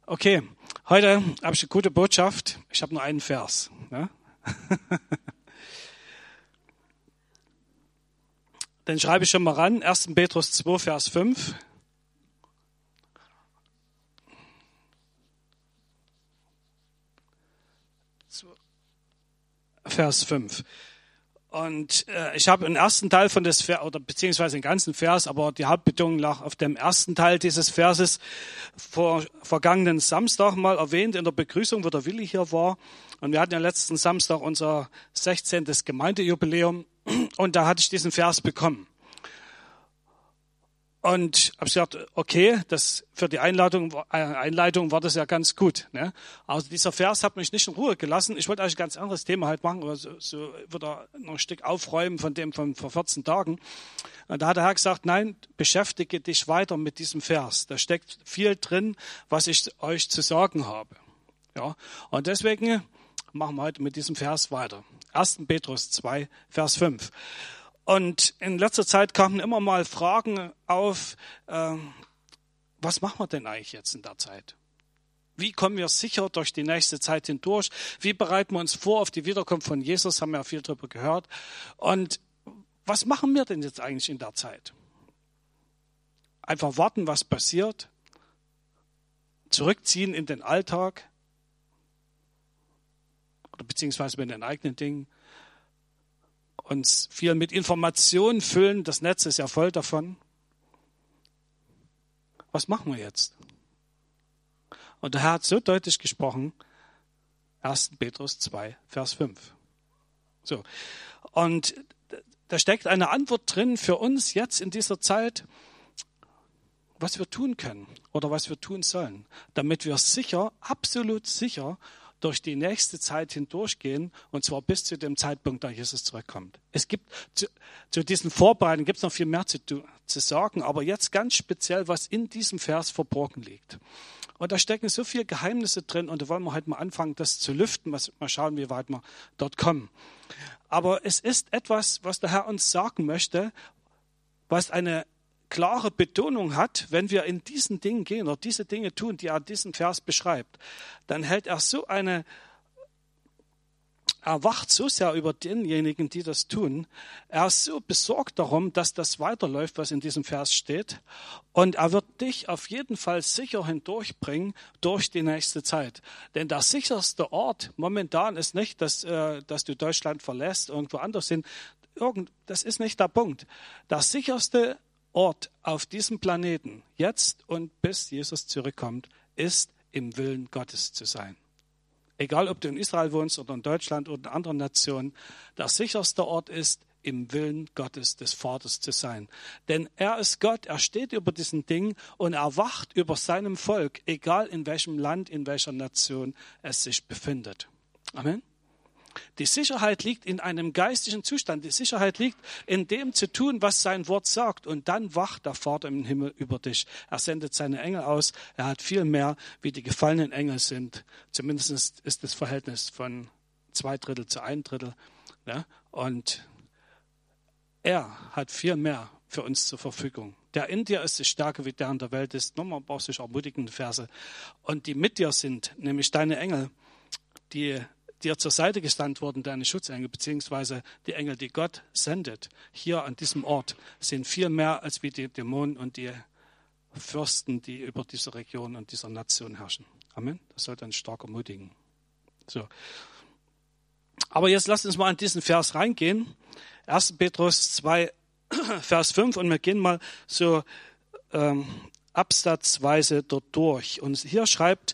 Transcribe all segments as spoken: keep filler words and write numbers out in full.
Okay, heute habe ich eine gute Botschaft. Ich habe nur einen Vers. Ne? Den schreibe ich schon mal ran. erster Petrus zwei, Vers fünf. Vers fünf. Und äh, ich habe den ersten Teil von des Vers, oder beziehungsweise den ganzen Vers, aber die Hauptbetonung lag auf dem ersten Teil dieses Verses vor vergangenen Samstag mal erwähnt in der Begrüßung, wo der Willi hier war. Und wir hatten ja letzten Samstag unser sechzehnten Gemeindejubiläum und da hatte ich diesen Vers bekommen. Und habe gesagt, okay, das für die Einleitung, äh, Einleitung war das ja ganz gut. Ne? Also dieser Vers hat mich nicht in Ruhe gelassen. Ich wollte eigentlich ein ganz anderes Thema halt machen, aber so, so wird er noch ein Stück aufräumen von dem von vor vierzehn Tagen. Und da hat der Herr gesagt, nein, beschäftige dich weiter mit diesem Vers. Da steckt viel drin, was ich euch zu sagen habe. Ja, und deswegen machen wir heute mit diesem Vers weiter. erster Petrus zwei, Vers fünf. Und in letzter Zeit kamen immer mal Fragen auf, äh, was machen wir denn eigentlich jetzt in der Zeit? Wie kommen wir sicher durch die nächste Zeit hindurch? Wie bereiten wir uns vor auf die Wiederkunft von Jesus? Haben wir ja viel darüber gehört. Und was machen wir denn jetzt eigentlich in der Zeit? Einfach warten, was passiert? Zurückziehen in den Alltag? Oder beziehungsweise mit den eigenen Dingen? Uns viel mit Informationen füllen, das Netz ist ja voll davon. Was machen wir jetzt? Und der Herr hat so deutlich gesprochen, erster Petrus zwei, Vers fünf. So. Und da steckt eine Antwort drin für uns jetzt in dieser Zeit, was wir tun können oder was wir tun sollen, damit wir sicher, absolut sicher, durch die nächste Zeit hindurchgehen, und zwar bis zu dem Zeitpunkt, da Jesus zurückkommt. Es gibt zu, zu diesen Vorbereitungen gibt es noch viel mehr zu, zu sagen, aber jetzt ganz speziell, was in diesem Vers verborgen liegt. Und da stecken so viele Geheimnisse drin, und da wollen wir heute mal anfangen, das zu lüften, was, mal schauen, wie weit wir dort kommen. Aber es ist etwas, was der Herr uns sagen möchte, was eine klare Betonung hat, wenn wir in diesen Dingen gehen oder diese Dinge tun, die er diesen Vers beschreibt, dann hält er so eine, er wacht so sehr über denjenigen, die das tun. Er ist so besorgt darum, dass das weiterläuft, was in diesem Vers steht. Und er wird dich auf jeden Fall sicher hindurchbringen durch die nächste Zeit. Denn der sicherste Ort momentan ist nicht, dass, äh, dass du Deutschland verlässt, irgendwo anders hin. Irgend, das ist nicht der Punkt. Der sicherste Ort auf diesem Planeten, jetzt und bis Jesus zurückkommt, ist im Willen Gottes zu sein. Egal, ob du in Israel wohnst oder in Deutschland oder in anderen Nationen, der sicherste Ort ist, im Willen Gottes des Vaters zu sein. Denn er ist Gott, er steht über diesen Dingen und er wacht über seinem Volk, egal in welchem Land, in welcher Nation es sich befindet. Amen. Die Sicherheit liegt in einem geistigen Zustand. Die Sicherheit liegt in dem zu tun, was sein Wort sagt. Und dann wacht der Vater im Himmel über dich. Er sendet seine Engel aus. Er hat viel mehr, wie die gefallenen Engel sind. Zumindest ist das Verhältnis von zwei Drittel zu ein Drittel. Ja? Und er hat viel mehr für uns zur Verfügung. Der in dir ist die Stärke, wie der in der Welt ist. Nochmal brauchst du ermutigende Verse. Und die mit dir sind, nämlich deine Engel, die dir zur Seite gestanden wurden, deine Schutzengel, beziehungsweise die Engel, die Gott sendet, hier an diesem Ort, sind viel mehr als wie die Dämonen und die Fürsten, die über diese Region und dieser Nation herrschen. Amen. Das sollte uns stark ermutigen. So. Aber jetzt lasst uns mal an diesen Vers reingehen. erster Petrus zwei, Vers fünf, und wir gehen mal so ähm, absatzweise dort durch. Und hier schreibt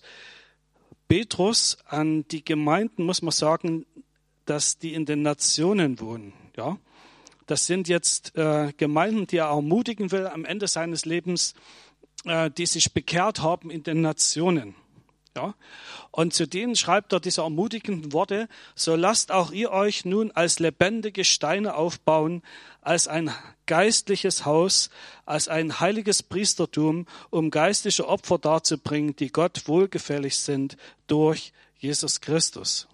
Petrus an die Gemeinden, muss man sagen, dass die in den Nationen wohnen. Ja, das sind jetzt äh, Gemeinden, die er ermutigen will am Ende seines Lebens, äh, die sich bekehrt haben in den Nationen. Ja, und zu denen schreibt er diese ermutigenden Worte: So lasst auch ihr euch nun als lebendige Steine aufbauen, als ein geistliches Haus, als ein heiliges Priestertum, um geistliche Opfer darzubringen, die Gott wohlgefällig sind durch Jesus Christus.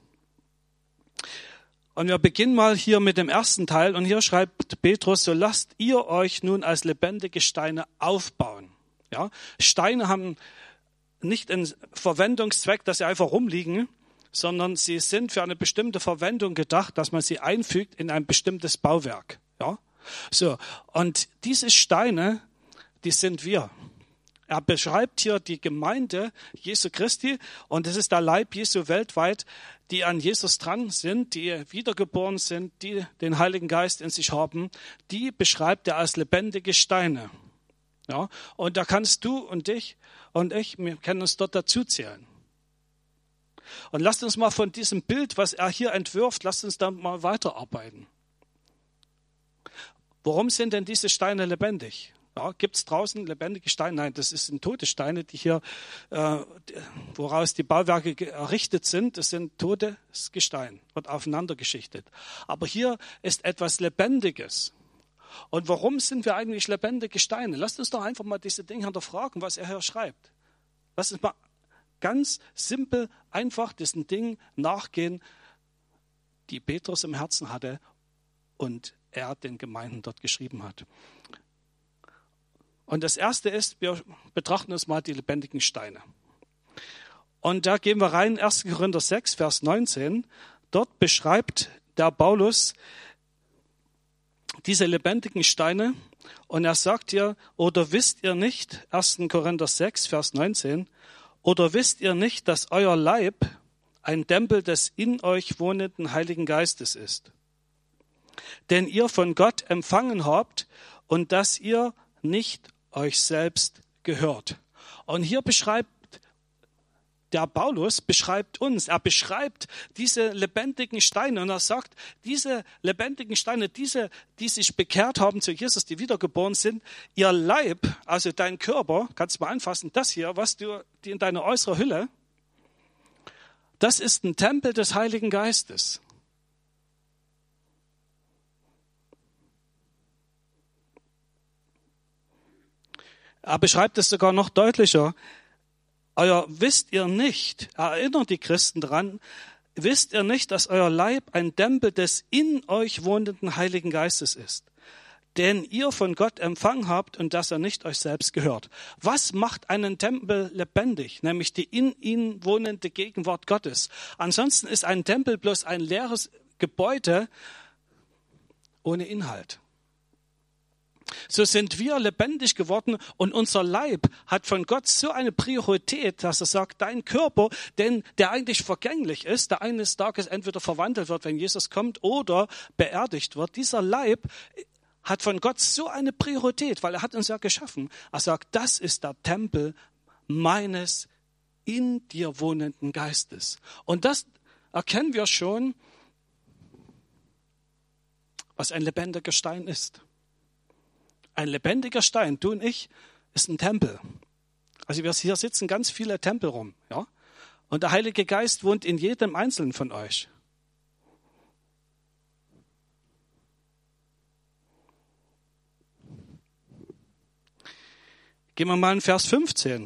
Und wir beginnen mal hier mit dem ersten Teil. Und hier schreibt Petrus: So lasst ihr euch nun als lebendige Steine aufbauen. Ja, Steine haben nicht ein Verwendungszweck, dass sie einfach rumliegen, sondern sie sind für eine bestimmte Verwendung gedacht, dass man sie einfügt in ein bestimmtes Bauwerk. Ja? So, und diese Steine, die sind wir. Er beschreibt hier die Gemeinde Jesu Christi und es ist der Leib Jesu weltweit, die an Jesus dran sind, die wiedergeboren sind, die den Heiligen Geist in sich haben. Die beschreibt er als lebendige Steine. Ja, und da kannst du und ich und ich, wir können uns dort dazu zählen. Und lasst uns mal von diesem Bild, was er hier entwirft, lasst uns da mal weiterarbeiten. Warum sind denn diese Steine lebendig? Ja, gibt es draußen lebendige Steine? Nein, das sind tote Steine, die hier, äh, woraus die Bauwerke errichtet sind. Das sind totes Gestein, wird aufeinander geschichtet. Aber hier ist etwas Lebendiges. Und warum sind wir eigentlich lebendige Steine? Lasst uns doch einfach mal diese Dinge hinterfragen, was er hier schreibt. Lasst uns mal ganz simpel, einfach diesen Dingen nachgehen, die Petrus im Herzen hatte und er den Gemeinden dort geschrieben hat. Und das Erste ist, wir betrachten uns mal die lebendigen Steine. Und da gehen wir rein, erster Korinther sechs, Vers neunzehn. Dort beschreibt der Paulus diese lebendigen Steine. Und er sagt hier, oder wisst ihr nicht, erster Korinther sechs, Vers neunzehn, oder wisst ihr nicht, dass euer Leib ein Tempel des in euch wohnenden Heiligen Geistes ist, den ihr von Gott empfangen habt und dass ihr nicht euch selbst gehört. Und hier beschreibt der Paulus, beschreibt uns, er beschreibt diese lebendigen Steine und er sagt, diese lebendigen Steine, diese, die sich bekehrt haben zu Jesus, die wiedergeboren sind, ihr Leib, also dein Körper, kannst du mal anfassen, das hier, was du, die in deiner äußeren Hülle, das ist ein Tempel des Heiligen Geistes. Er beschreibt es sogar noch deutlicher. Euer wisst ihr nicht, erinnert die Christen daran, wisst ihr nicht, dass euer Leib ein Tempel des in euch wohnenden Heiligen Geistes ist, den ihr von Gott empfangen habt und dass er nicht euch selbst gehört. Was macht einen Tempel lebendig? Nämlich die in ihnen wohnende Gegenwart Gottes. Ansonsten ist ein Tempel bloß ein leeres Gebäude ohne Inhalt. So sind wir lebendig geworden und unser Leib hat von Gott so eine Priorität, dass er sagt, dein Körper, denn der eigentlich vergänglich ist, der eines Tages entweder verwandelt wird, wenn Jesus kommt, oder beerdigt wird. Dieser Leib hat von Gott so eine Priorität, weil er hat uns ja geschaffen. Er sagt, das ist der Tempel meines in dir wohnenden Geistes. Und das erkennen wir schon, was ein lebendiger Stein ist. Ein lebendiger Stein, du und ich, ist ein Tempel. Also wir hier sitzen ganz viele Tempel rum, ja. Und der Heilige Geist wohnt in jedem Einzelnen von euch. Gehen wir mal in Vers fünfzehn.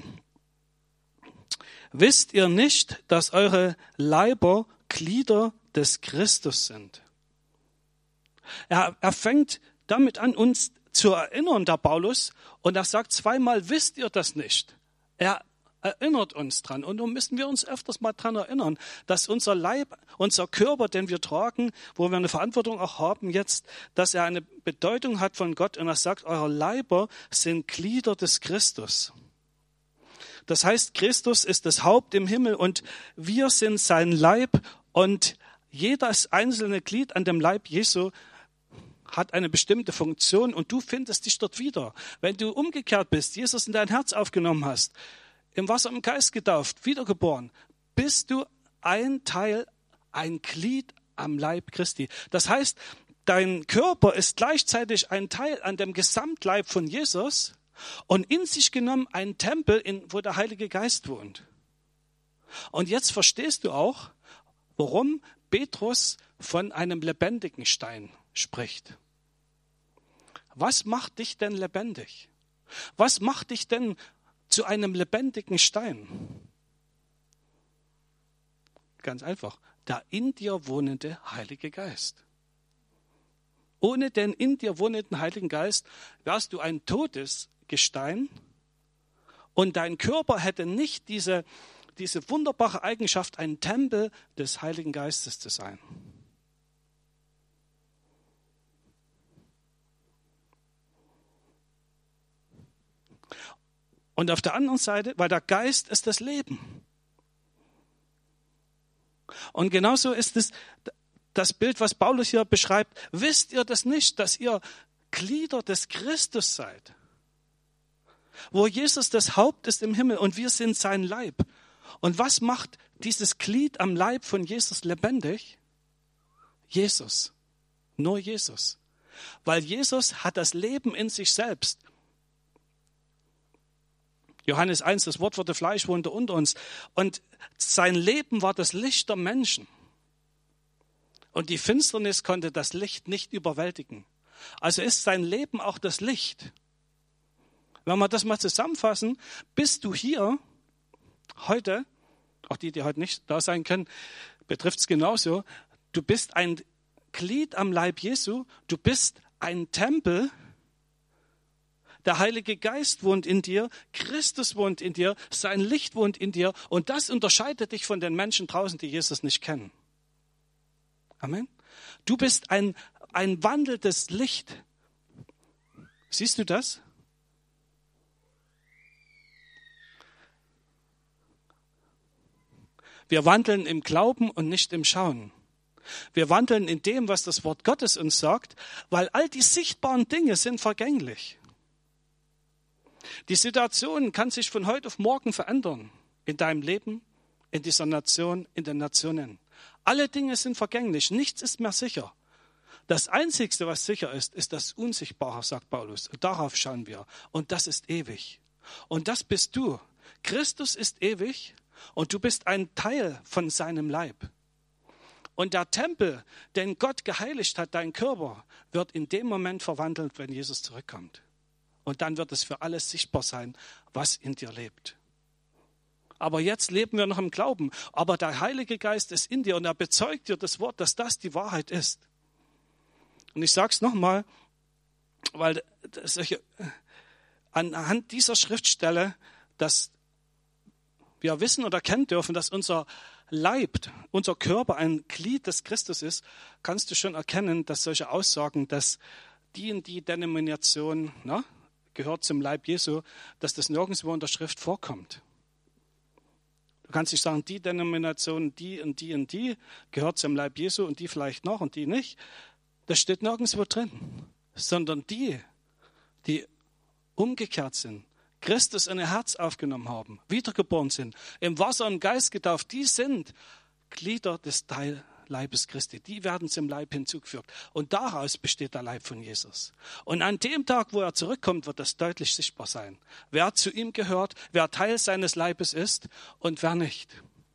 Wisst ihr nicht, dass eure Leiber Glieder des Christus sind? Er, er fängt damit an, uns zu erinnern, der Paulus, und er sagt zweimal, wisst ihr das nicht? Er erinnert uns dran. Und nun müssen wir uns öfters mal dran erinnern, dass unser Leib, unser Körper, den wir tragen, wo wir eine Verantwortung auch haben jetzt, dass er eine Bedeutung hat von Gott. Und er sagt, eure Leiber sind Glieder des Christus. Das heißt, Christus ist das Haupt im Himmel und wir sind sein Leib und jedes einzelne Glied an dem Leib Jesu hat eine bestimmte Funktion und du findest dich dort wieder. Wenn du umgekehrt bist, Jesus in dein Herz aufgenommen hast, im Wasser und im Geist getauft, wiedergeboren, bist du ein Teil, ein Glied am Leib Christi. Das heißt, dein Körper ist gleichzeitig ein Teil an dem Gesamtleib von Jesus und in sich genommen ein Tempel, in, wo der Heilige Geist wohnt. Und jetzt verstehst du auch, warum Petrus von einem lebendigen Stein spricht. Was macht dich denn lebendig? Was macht dich denn zu einem lebendigen Stein? Ganz einfach, der in dir wohnende Heilige Geist. Ohne den in dir wohnenden Heiligen Geist wärst du ein totes Gestein Und dein Körper hätte nicht diese, diese wunderbare Eigenschaft, ein Tempel des Heiligen Geistes zu sein. Und auf der anderen Seite, weil der Geist ist das Leben. Und genauso ist es das Bild, was Paulus hier beschreibt. Wisst ihr das nicht, dass ihr Glieder des Christus seid? Wo Jesus das Haupt ist im Himmel und wir sind sein Leib. Und was macht dieses Glied am Leib von Jesus lebendig? Jesus. Nur Jesus. Weil Jesus hat das Leben in sich selbst. Johannes eins, das Wort wurde Fleisch, wohnte unter uns. Und sein Leben war das Licht der Menschen. Und die Finsternis konnte das Licht nicht überwältigen. Also ist sein Leben auch das Licht. Wenn wir das mal zusammenfassen, bist du hier heute, auch die, die heute nicht da sein können, betrifft es genauso. Du bist ein Glied am Leib Jesu. Du bist ein Tempel. Der Heilige Geist wohnt in dir, Christus wohnt in dir, sein Licht wohnt in dir und das unterscheidet dich von den Menschen draußen, die Jesus nicht kennen. Amen. Du bist ein, ein wandelndes Licht. Siehst du das? Wir wandeln im Glauben und nicht im Schauen. Wir wandeln in dem, was das Wort Gottes uns sagt, weil all die sichtbaren Dinge sind vergänglich. Die Situation kann sich von heute auf morgen verändern. In deinem Leben, in dieser Nation, in den Nationen. Alle Dinge sind vergänglich. Nichts ist mehr sicher. Das Einzige, was sicher ist, ist das Unsichtbare, sagt Paulus. Und darauf schauen wir. Und das ist ewig. Und das bist du. Christus ist ewig und du bist ein Teil von seinem Leib. Und der Tempel, den Gott geheiligt hat, dein Körper, wird in dem Moment verwandelt, wenn Jesus zurückkommt. Und dann wird es für alles sichtbar sein, was in dir lebt. Aber jetzt leben wir noch im Glauben. Aber der Heilige Geist ist in dir und er bezeugt dir das Wort, dass das die Wahrheit ist. Und ich sage es nochmal, weil das, anhand dieser Schriftstelle, dass wir wissen oder erkennen dürfen, dass unser Leib, unser Körper ein Glied des Christus ist, kannst du schon erkennen, dass solche Aussagen, dass die und die Denomination, na, gehört zum Leib Jesu, dass das nirgendwo in der Schrift vorkommt. Du kannst nicht sagen, die Denomination, die und die und die gehört zum Leib Jesu und die vielleicht noch und die nicht. Das steht nirgendwo drin. Sondern die, die umgekehrt sind, Christus in ihr Herz aufgenommen haben, wiedergeboren sind, im Wasser und Geist getauft, die sind Glieder des Teil Leibes Christi. Die werden zum Leib hinzugefügt. Und daraus besteht der Leib von Jesus. Und an dem Tag, wo er zurückkommt, wird das deutlich sichtbar sein. Wer zu ihm gehört, wer Teil seines Leibes ist und wer nicht.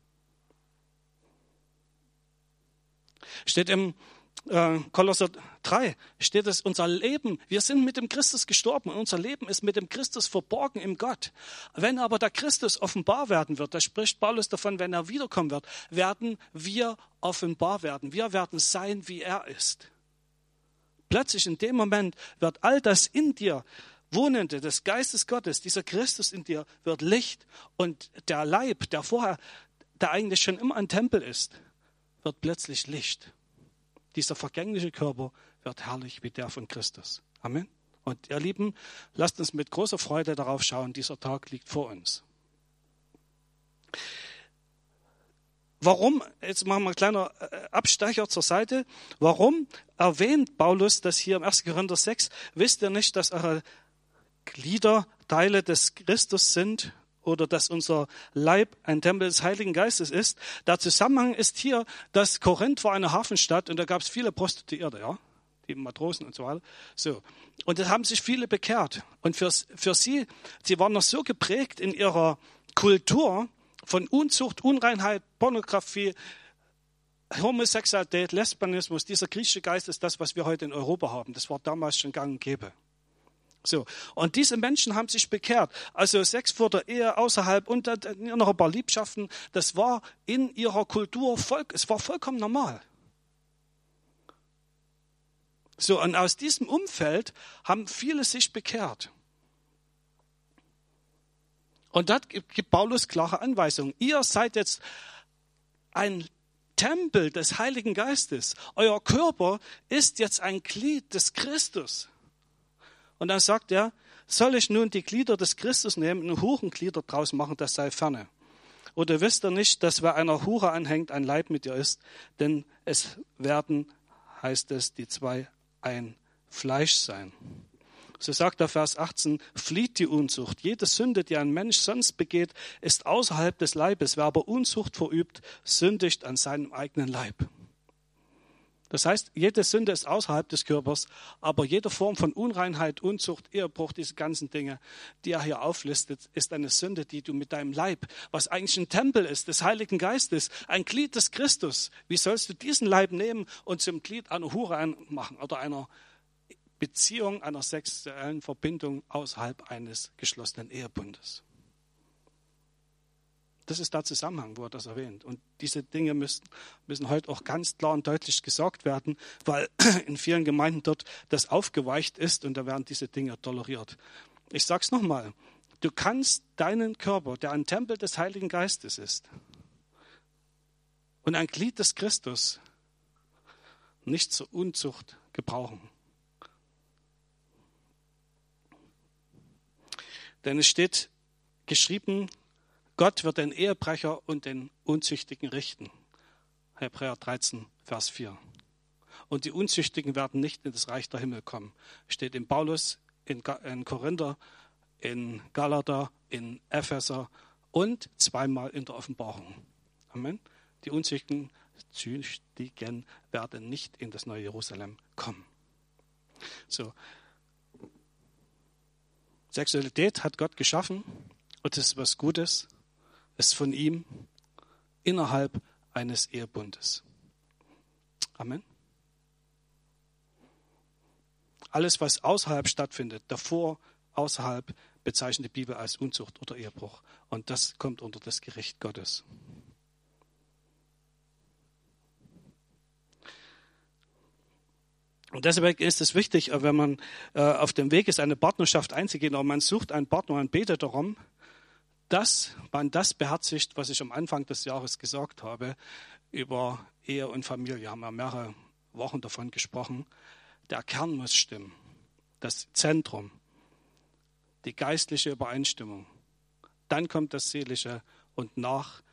Steht im äh, Kolosser drei, steht es, unser Leben, wir sind mit dem Christus gestorben und unser Leben ist mit dem Christus verborgen im Gott. Wenn aber der Christus offenbar werden wird, da spricht Paulus davon, wenn er wiederkommen wird, werden wir offenbar werden. Wir werden sein, wie er ist. Plötzlich in dem Moment wird all das in dir Wohnende des Geistes Gottes, dieser Christus in dir, wird Licht und der Leib, der vorher, der eigentlich schon immer ein Tempel ist, wird plötzlich Licht. Dieser vergängliche Körper wird herrlich wie der von Christus. Amen. Und ihr Lieben, lasst uns mit großer Freude darauf schauen, dieser Tag liegt vor uns. Warum, jetzt machen wir einen kleinen Abstecher zur Seite, warum erwähnt Paulus das hier im ersten Korinther sechs? Wisst ihr nicht, dass eure Glieder Teile des Christus sind oder dass unser Leib ein Tempel des Heiligen Geistes ist? Der Zusammenhang ist hier, dass Korinth war eine Hafenstadt und da gab es viele Prostituierte, ja, die Matrosen und so weiter. So. Und da haben sich viele bekehrt. Und für, für sie, sie waren noch so geprägt in ihrer Kultur von Unzucht, Unreinheit, Pornografie, Homosexualität, Lesbianismus. Dieser griechische Geist ist das, was wir heute in Europa haben. Das war damals schon gang und gäbe. So. Und diese Menschen haben sich bekehrt. Also Sex vor der Ehe, außerhalb und dann noch ein paar Liebschaften. Das war in ihrer Kultur, voll, es war vollkommen normal. So, und aus diesem Umfeld haben viele sich bekehrt. Und da gibt Paulus klare Anweisungen. Ihr seid jetzt ein Tempel des Heiligen Geistes. Euer Körper ist jetzt ein Glied des Christus. Und dann sagt er, soll ich nun die Glieder des Christus nehmen und Hurenglieder draus machen, das sei ferne. Oder wisst ihr nicht, dass wer einer Hure anhängt, ein Leib mit ihr ist? Denn es werden, heißt es, die zwei ein Fleisch sein. So sagt der Vers achtzehn, flieht die Unzucht. Jede Sünde, die ein Mensch sonst begeht, ist außerhalb des Leibes. Wer aber Unzucht verübt, sündigt an seinem eigenen Leib. Das heißt, jede Sünde ist außerhalb des Körpers, aber jede Form von Unreinheit, Unzucht, Ehebruch, diese ganzen Dinge, die er hier auflistet, ist eine Sünde, die du mit deinem Leib, was eigentlich ein Tempel ist, des Heiligen Geistes, ein Glied des Christus, wie sollst du diesen Leib nehmen und zum Glied einer Hure machen oder einer Beziehung, einer sexuellen Verbindung außerhalb eines geschlossenen Ehebundes? Das ist der Zusammenhang, wo er das erwähnt. Und diese Dinge müssen, müssen heute auch ganz klar und deutlich gesagt werden, weil in vielen Gemeinden dort das aufgeweicht ist und da werden diese Dinge toleriert. Ich sage es nochmal, du kannst deinen Körper, der ein Tempel des Heiligen Geistes ist und ein Glied des Christus, nicht zur Unzucht gebrauchen. Denn es steht geschrieben, Gott wird den Ehebrecher und den Unzüchtigen richten. Hebräer dreizehn, Vers vier. Und die Unzüchtigen werden nicht in das Reich der Himmel kommen. Steht in Paulus, in, in Korinther, in Galater, in Epheser und zweimal in der Offenbarung. Amen. Die Unzüchtigen Züchtigen werden nicht in das neue Jerusalem kommen. So. Sexualität hat Gott geschaffen und es ist was Gutes. Ist von ihm innerhalb eines Ehebundes. Amen. Alles, was außerhalb stattfindet, davor, außerhalb, bezeichnet die Bibel als Unzucht oder Ehebruch. Und das kommt unter das Gericht Gottes. Und deswegen ist es wichtig, wenn man äh, auf dem Weg ist, eine Partnerschaft einzugehen, oder man sucht einen Partner und betet darum, dass man das beherzigt, was ich am Anfang des Jahres gesagt habe, über Ehe und Familie. Wir haben ja mehrere Wochen davon gesprochen. Der Kern muss stimmen. Das Zentrum, die geistliche Übereinstimmung. Dann kommt das Seelische und nach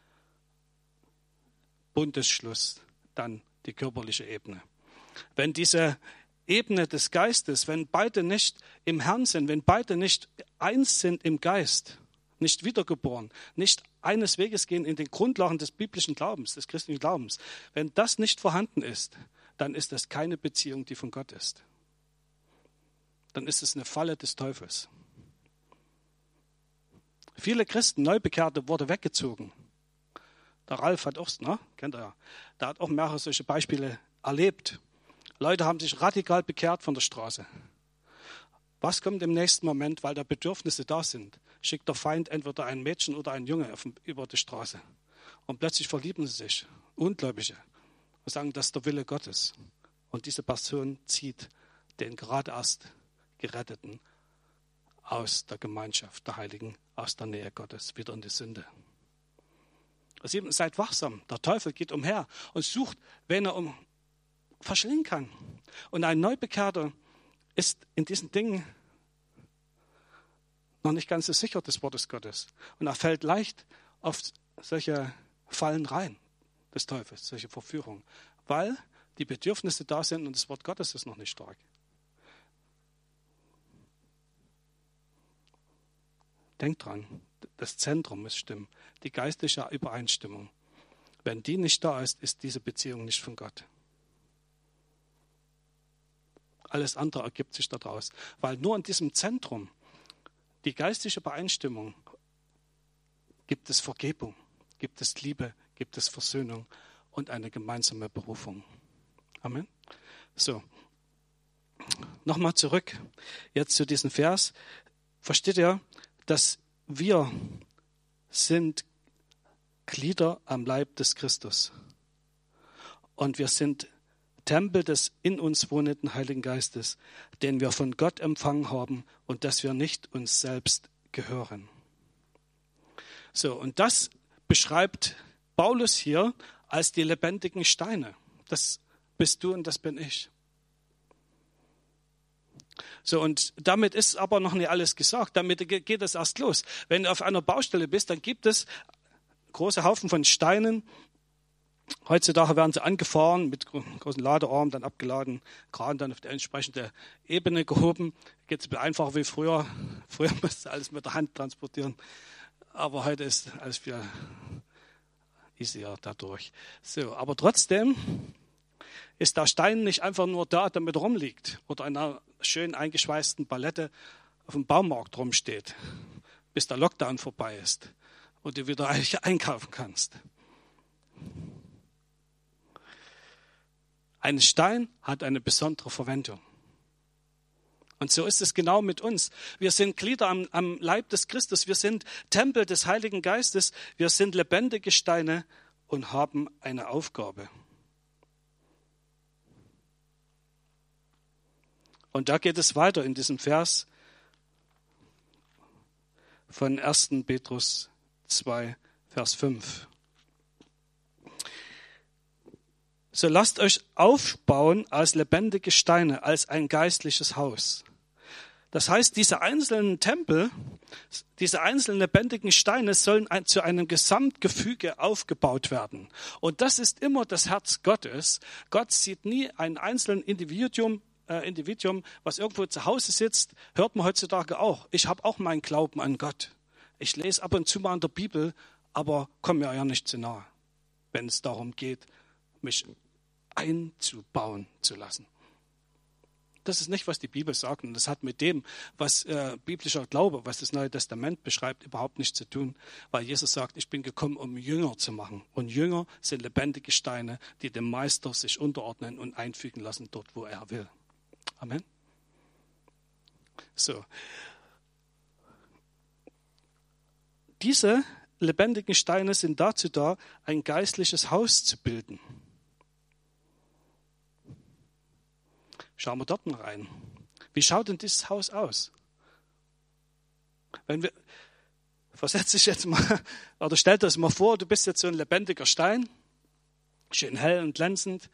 Bundesschluss dann die körperliche Ebene. Wenn diese Ebene des Geistes, wenn beide nicht im Herrn sind, wenn beide nicht eins sind im Geist, nicht wiedergeboren, nicht eines Weges gehen in den Grundlagen des biblischen Glaubens, des christlichen Glaubens. Wenn das nicht vorhanden ist, dann ist das keine Beziehung, die von Gott ist. Dann ist es eine Falle des Teufels. Viele Christen, Neubekehrte, wurden weggezogen. Der Ralf hat auch, ne, kennt er ja, der hat auch mehrere solche Beispiele erlebt. Leute haben sich radikal bekehrt von der Straße. Was kommt im nächsten Moment, weil da Bedürfnisse da sind? Schickt der Feind entweder ein Mädchen oder einen Junge auf, über die Straße. Und plötzlich verlieben sie sich, Ungläubige, und sagen, das ist der Wille Gottes. Und diese Person zieht den gerade erst Geretteten aus der Gemeinschaft der Heiligen, aus der Nähe Gottes, wieder in die Sünde. Also seid wachsam. Der Teufel geht umher und sucht, wen er um verschlingen kann. Und ein Neubekehrter ist in diesen Dingen noch nicht ganz so sicher des Wortes Gottes. Und er fällt leicht auf solche Fallen rein des Teufels, solche Verführungen, weil die Bedürfnisse da sind und das Wort Gottes ist noch nicht stark. Denkt dran, das Zentrum muss stimmen, die geistliche Übereinstimmung. Wenn die nicht da ist, ist diese Beziehung nicht von Gott. Alles andere ergibt sich daraus, weil nur in diesem Zentrum, die geistliche Übereinstimmung, gibt es Vergebung, gibt es Liebe, gibt es Versöhnung und eine gemeinsame Berufung. Amen. So, nochmal zurück jetzt zu diesem Vers. Versteht ihr, dass wir sind Glieder am Leib des Christus und wir sind Tempel des in uns wohnenden Heiligen Geistes, den wir von Gott empfangen haben und dass wir nicht uns selbst gehören. So, und das beschreibt Paulus hier als die lebendigen Steine. Das bist du und das bin ich. So, und damit ist aber noch nicht alles gesagt. Damit geht es erst los. Wenn du auf einer Baustelle bist, dann gibt es große Haufen von Steinen. Heutzutage werden sie angefahren, mit großen Ladearmen dann abgeladen, Kran dann auf die entsprechende Ebene gehoben. Geht es einfacher wie früher. Früher musste alles mit der Hand transportieren. Aber heute ist alles viel easier dadurch. So, aber trotzdem ist der Stein nicht einfach nur da, damit er rumliegt oder in einer schön eingeschweißten Palette auf dem Baumarkt rumsteht, bis der Lockdown vorbei ist und du wieder eigentlich einkaufen kannst. Ein Stein hat eine besondere Verwendung. Und so ist es genau mit uns. Wir sind Glieder am, am Leib des Christus. Wir sind Tempel des Heiligen Geistes. Wir sind lebendige Steine und haben eine Aufgabe. Und da geht es weiter in diesem Vers von ersten Petrus zwei, Vers fünf. So lasst euch aufbauen als lebendige Steine, als ein geistliches Haus. Das heißt, diese einzelnen Tempel, diese einzelnen lebendigen Steine sollen ein, zu einem Gesamtgefüge aufgebaut werden. Und das ist immer das Herz Gottes. Gott sieht nie ein einzelnes Individuum, äh, Individuum, was irgendwo zu Hause sitzt, hört man heutzutage auch. Ich habe auch meinen Glauben an Gott. Ich lese ab und zu mal in der Bibel, aber komme mir ja nicht zu nahe, wenn es darum geht, mich einzubauen zu lassen. Das ist nicht, was die Bibel sagt. Und das hat mit dem, was äh, biblischer Glaube, was das Neue Testament beschreibt, überhaupt nichts zu tun. Weil Jesus sagt, ich bin gekommen, um Jünger zu machen. Und Jünger sind lebendige Steine, die dem Meister sich unterordnen und einfügen lassen, dort, wo er will. Amen. So. Diese lebendigen Steine sind dazu da, ein geistliches Haus zu bilden. Schauen wir dort mal rein. Wie schaut denn dieses Haus aus? Wenn wir, versetz dich jetzt mal, oder stell dir das mal vor, du bist jetzt so ein lebendiger Stein, schön hell und glänzend.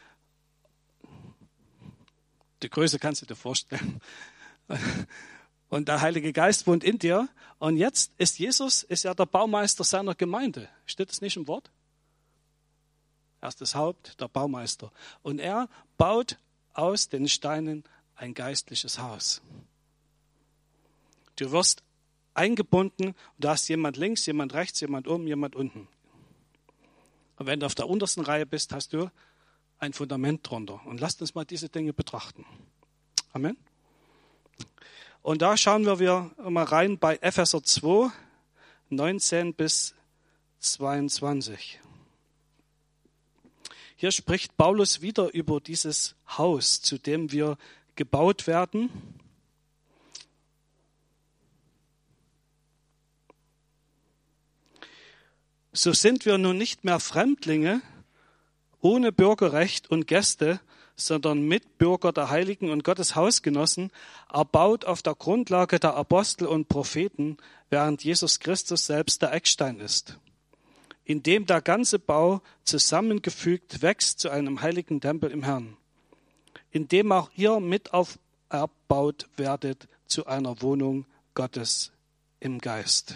Die Größe kannst du dir vorstellen. Und der Heilige Geist wohnt in dir. Und jetzt ist Jesus, ist ja der Baumeister seiner Gemeinde. Steht das nicht im Wort? Er ist das Haupt, der Baumeister. Und er baut aus den Steinen ein geistliches Haus. Du wirst eingebunden und du hast jemand links, jemand rechts, jemand oben, jemand unten. Und wenn du auf der untersten Reihe bist, hast du ein Fundament drunter. Und lasst uns mal diese Dinge betrachten. Amen. Und da schauen wir mal rein bei Epheser zwei, neunzehn bis zweiundzwanzig. Hier spricht Paulus wieder über dieses Haus, zu dem wir gebaut werden. So sind wir nun nicht mehr Fremdlinge, ohne Bürgerrecht und Gäste, sondern Mitbürger der Heiligen und Gottes Hausgenossen, erbaut auf der Grundlage der Apostel und Propheten, während Jesus Christus selbst der Eckstein ist, in dem der ganze Bau zusammengefügt wächst zu einem heiligen Tempel im Herrn, in dem auch ihr mit auferbaut werdet zu einer Wohnung Gottes im Geist.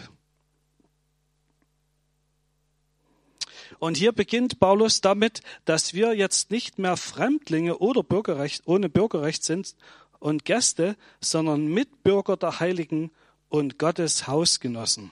Und hier beginnt Paulus damit, dass wir jetzt nicht mehr Fremdlinge oder Bürgerrecht, ohne Bürgerrecht sind und Gäste, sondern Mitbürger der Heiligen und Gottes Hausgenossen.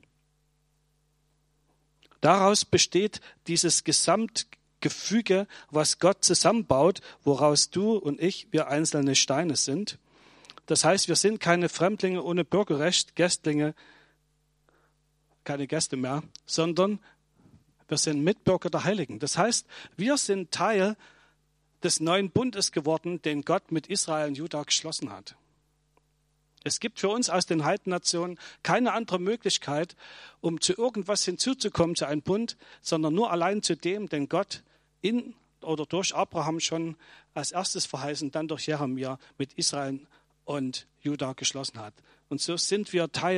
Daraus besteht dieses Gesamtgefüge, was Gott zusammenbaut, woraus du und ich, wir einzelne Steine sind. Das heißt, wir sind keine Fremdlinge ohne Bürgerrecht, Gästlinge, keine Gäste mehr, sondern wir sind Mitbürger der Heiligen. Das heißt, wir sind Teil des neuen Bundes geworden, den Gott mit Israel und Juda geschlossen hat. Es gibt für uns aus den Heidennationen keine andere Möglichkeit, um zu irgendwas hinzuzukommen, zu einem Bund, sondern nur allein zu dem, den Gott in oder durch Abraham schon als erstes verheißen, dann durch Jeremia mit Israel und Juda geschlossen hat. Und so sind wir Teil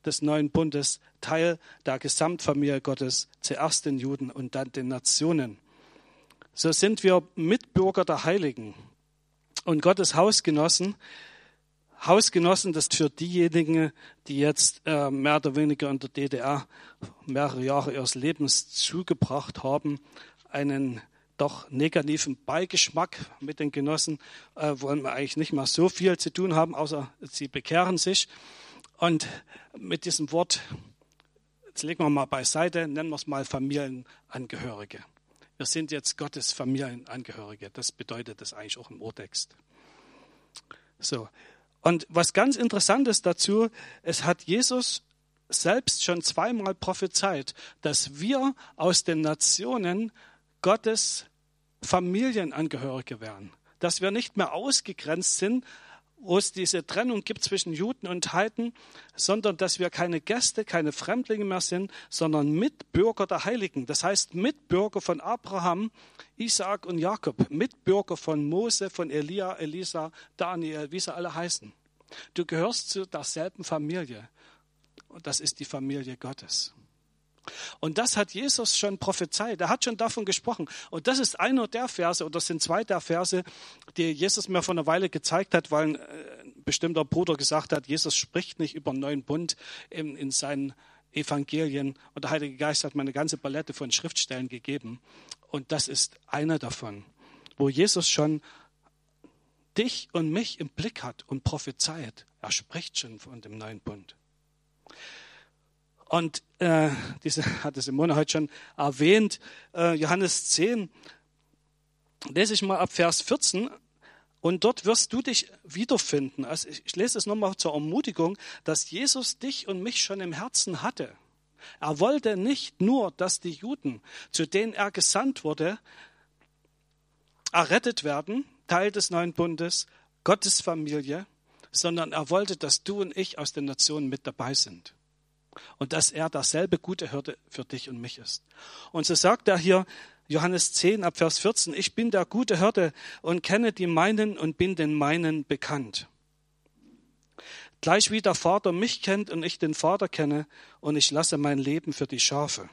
des neuen Bundes, Teil der Gesamtfamilie Gottes, zuerst den Juden und dann den Nationen. So sind wir Mitbürger der Heiligen und Gottes Hausgenossen. Hausgenossen, das für diejenigen, die jetzt äh, mehr oder weniger in der D D R mehrere Jahre ihres Lebens zugebracht haben, einen doch negativen Beigeschmack mit den Genossen, äh, wollen wir eigentlich nicht mehr so viel zu tun haben, außer sie bekehren sich. Und mit diesem Wort, jetzt legen wir mal beiseite, nennen wir es mal Familienangehörige. Wir sind jetzt Gottes Familienangehörige. Das bedeutet das eigentlich auch im Urtext. So. Und was ganz interessant ist dazu, es hat Jesus selbst schon zweimal prophezeit, dass wir aus den Nationen Gottes Familienangehörige werden. Dass wir nicht mehr ausgegrenzt sind, wo es diese Trennung gibt zwischen Juden und Heiden, sondern dass wir keine Gäste, keine Fremdlinge mehr sind, sondern Mitbürger der Heiligen. Das heißt Mitbürger von Abraham, Isaak und Jakob, Mitbürger von Mose, von Elia, Elisa, Daniel, wie sie alle heißen. Du gehörst zu derselben Familie und das ist die Familie Gottes. Und das hat Jesus schon prophezeit. Er hat schon davon gesprochen. Und das ist einer der Verse, oder das sind zwei der Verse, die Jesus mir vor einer Weile gezeigt hat, weil ein bestimmter Bruder gesagt hat, Jesus spricht nicht über den neuen Bund in, in seinen Evangelien. Und der Heilige Geist hat mir eine ganze Palette von Schriftstellen gegeben. Und das ist einer davon, wo Jesus schon dich und mich im Blick hat und prophezeit. Er spricht schon von dem neuen Bund. Und äh, diese hatte Simone heute schon erwähnt, äh, Johannes zehn, lese ich mal ab Vers vierzehn. Und dort wirst du dich wiederfinden. Also ich, ich lese es nochmal zur Ermutigung, dass Jesus dich und mich schon im Herzen hatte. Er wollte nicht nur, dass die Juden, zu denen er gesandt wurde, errettet werden, Teil des neuen Bundes, Gottes Familie, sondern er wollte, dass du und ich aus den Nationen mit dabei sind. Und dass er derselbe gute Hirte für dich und mich ist. Und so sagt er hier, Johannes zehn, ab Vers vierzehn, ich bin der gute Hirte und kenne die meinen und bin den meinen bekannt. Gleich wie der Vater mich kennt und ich den Vater kenne und ich lasse mein Leben für die Schafe.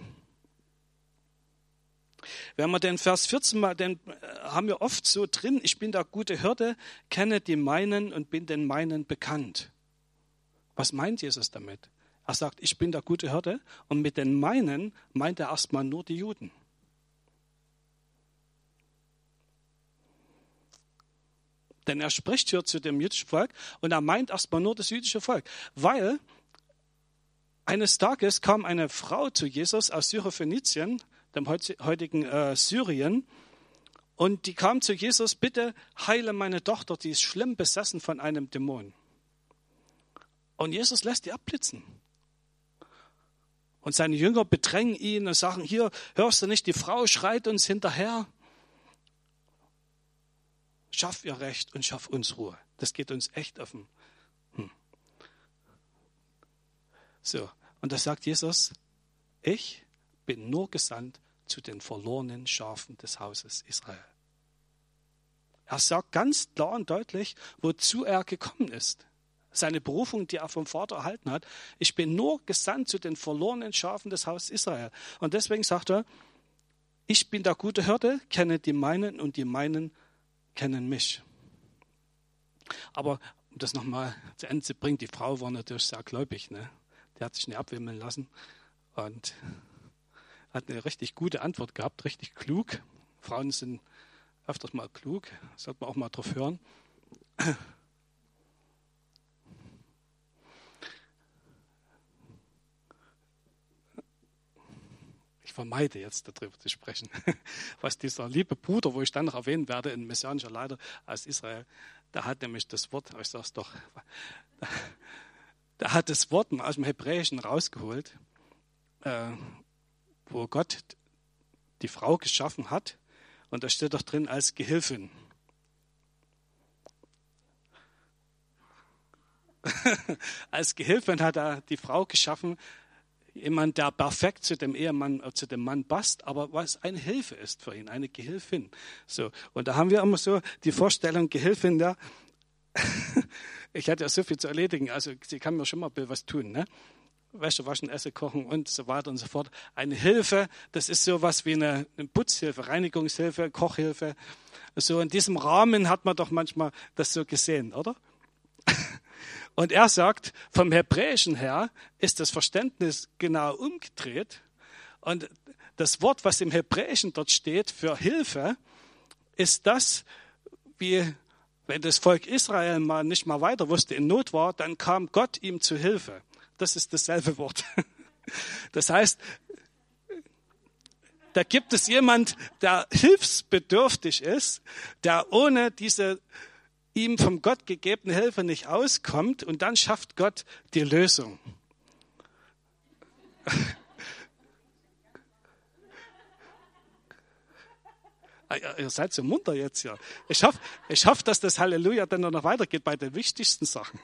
Wenn wir den Vers vierzehn mal, den haben wir oft so drin, ich bin der gute Hirte, kenne die meinen und bin den meinen bekannt. Was meint Jesus damit? Er sagt, ich bin der gute Hirte und mit den meinen meint er erstmal nur die Juden. Denn er spricht hier zu dem jüdischen Volk und er meint erstmal nur das jüdische Volk. Weil eines Tages kam eine Frau zu Jesus aus Syrophönizien, dem heutigen äh, Syrien, und die kam zu Jesus, bitte heile meine Tochter, die ist schlimm besessen von einem Dämon. Und Jesus lässt die abblitzen. Und seine Jünger bedrängen ihn und sagen, hier, hörst du nicht, die Frau schreit uns hinterher. Schaff ihr Recht und schaff uns Ruhe. Das geht uns echt auf den... Hm. So, und da sagt Jesus, ich bin nur gesandt zu den verlorenen Schafen des Hauses Israel. Er sagt ganz klar und deutlich, wozu er gekommen ist. Seine Berufung, die er vom Vater erhalten hat. Ich bin nur gesandt zu den verlorenen Schafen des Hauses Israel. Und deswegen sagt er, ich bin der gute Hirte, kenne die meinen und die meinen kennen mich. Aber um das nochmal zu Ende zu bringen, die Frau war natürlich sehr gläubig. Ne? Die hat sich nicht abwimmeln lassen und hat eine richtig gute Antwort gehabt, richtig klug. Frauen sind öfters mal klug, sollte man auch mal drauf hören. Ich vermeide jetzt darüber zu sprechen, was dieser liebe Bruder, wo ich dann noch erwähnen werde, ein messianischer Leiter aus Israel, der hat nämlich das Wort, ich sage es doch, der hat das Wort aus dem Hebräischen rausgeholt, äh, wo Gott die Frau geschaffen hat, und da steht doch drin als Gehilfin. Als Gehilfin hat er die Frau geschaffen, jemand, der perfekt zu dem Ehemann, zu dem Mann passt, aber was eine Hilfe ist für ihn, eine Gehilfin. So, und da haben wir immer so die Vorstellung, Gehilfin, ja, ich hatte ja so viel zu erledigen, also sie kann mir schon mal was tun, ne? Wäsche waschen, Essen kochen und so weiter und so fort. Eine Hilfe, das ist sowas wie eine, eine Putzhilfe, Reinigungshilfe, Kochhilfe. So in diesem Rahmen hat man doch manchmal das so gesehen, oder? Und er sagt, vom Hebräischen her ist das Verständnis genau umgedreht. Und das Wort, was im Hebräischen dort steht für Hilfe, ist das, wie wenn das Volk Israel mal nicht mal weiter wusste, in Not war, dann kam Gott ihm zu Hilfe. Das ist dasselbe Wort. Das heißt, da gibt es jemand, der hilfsbedürftig ist, der ohne diese ihm vom Gott gegebene Hilfe nicht auskommt und dann schafft Gott die Lösung. Ihr seid so munter jetzt hier. Ich hoffe, ich hoffe, dass das Halleluja dann noch weitergeht bei den wichtigsten Sachen.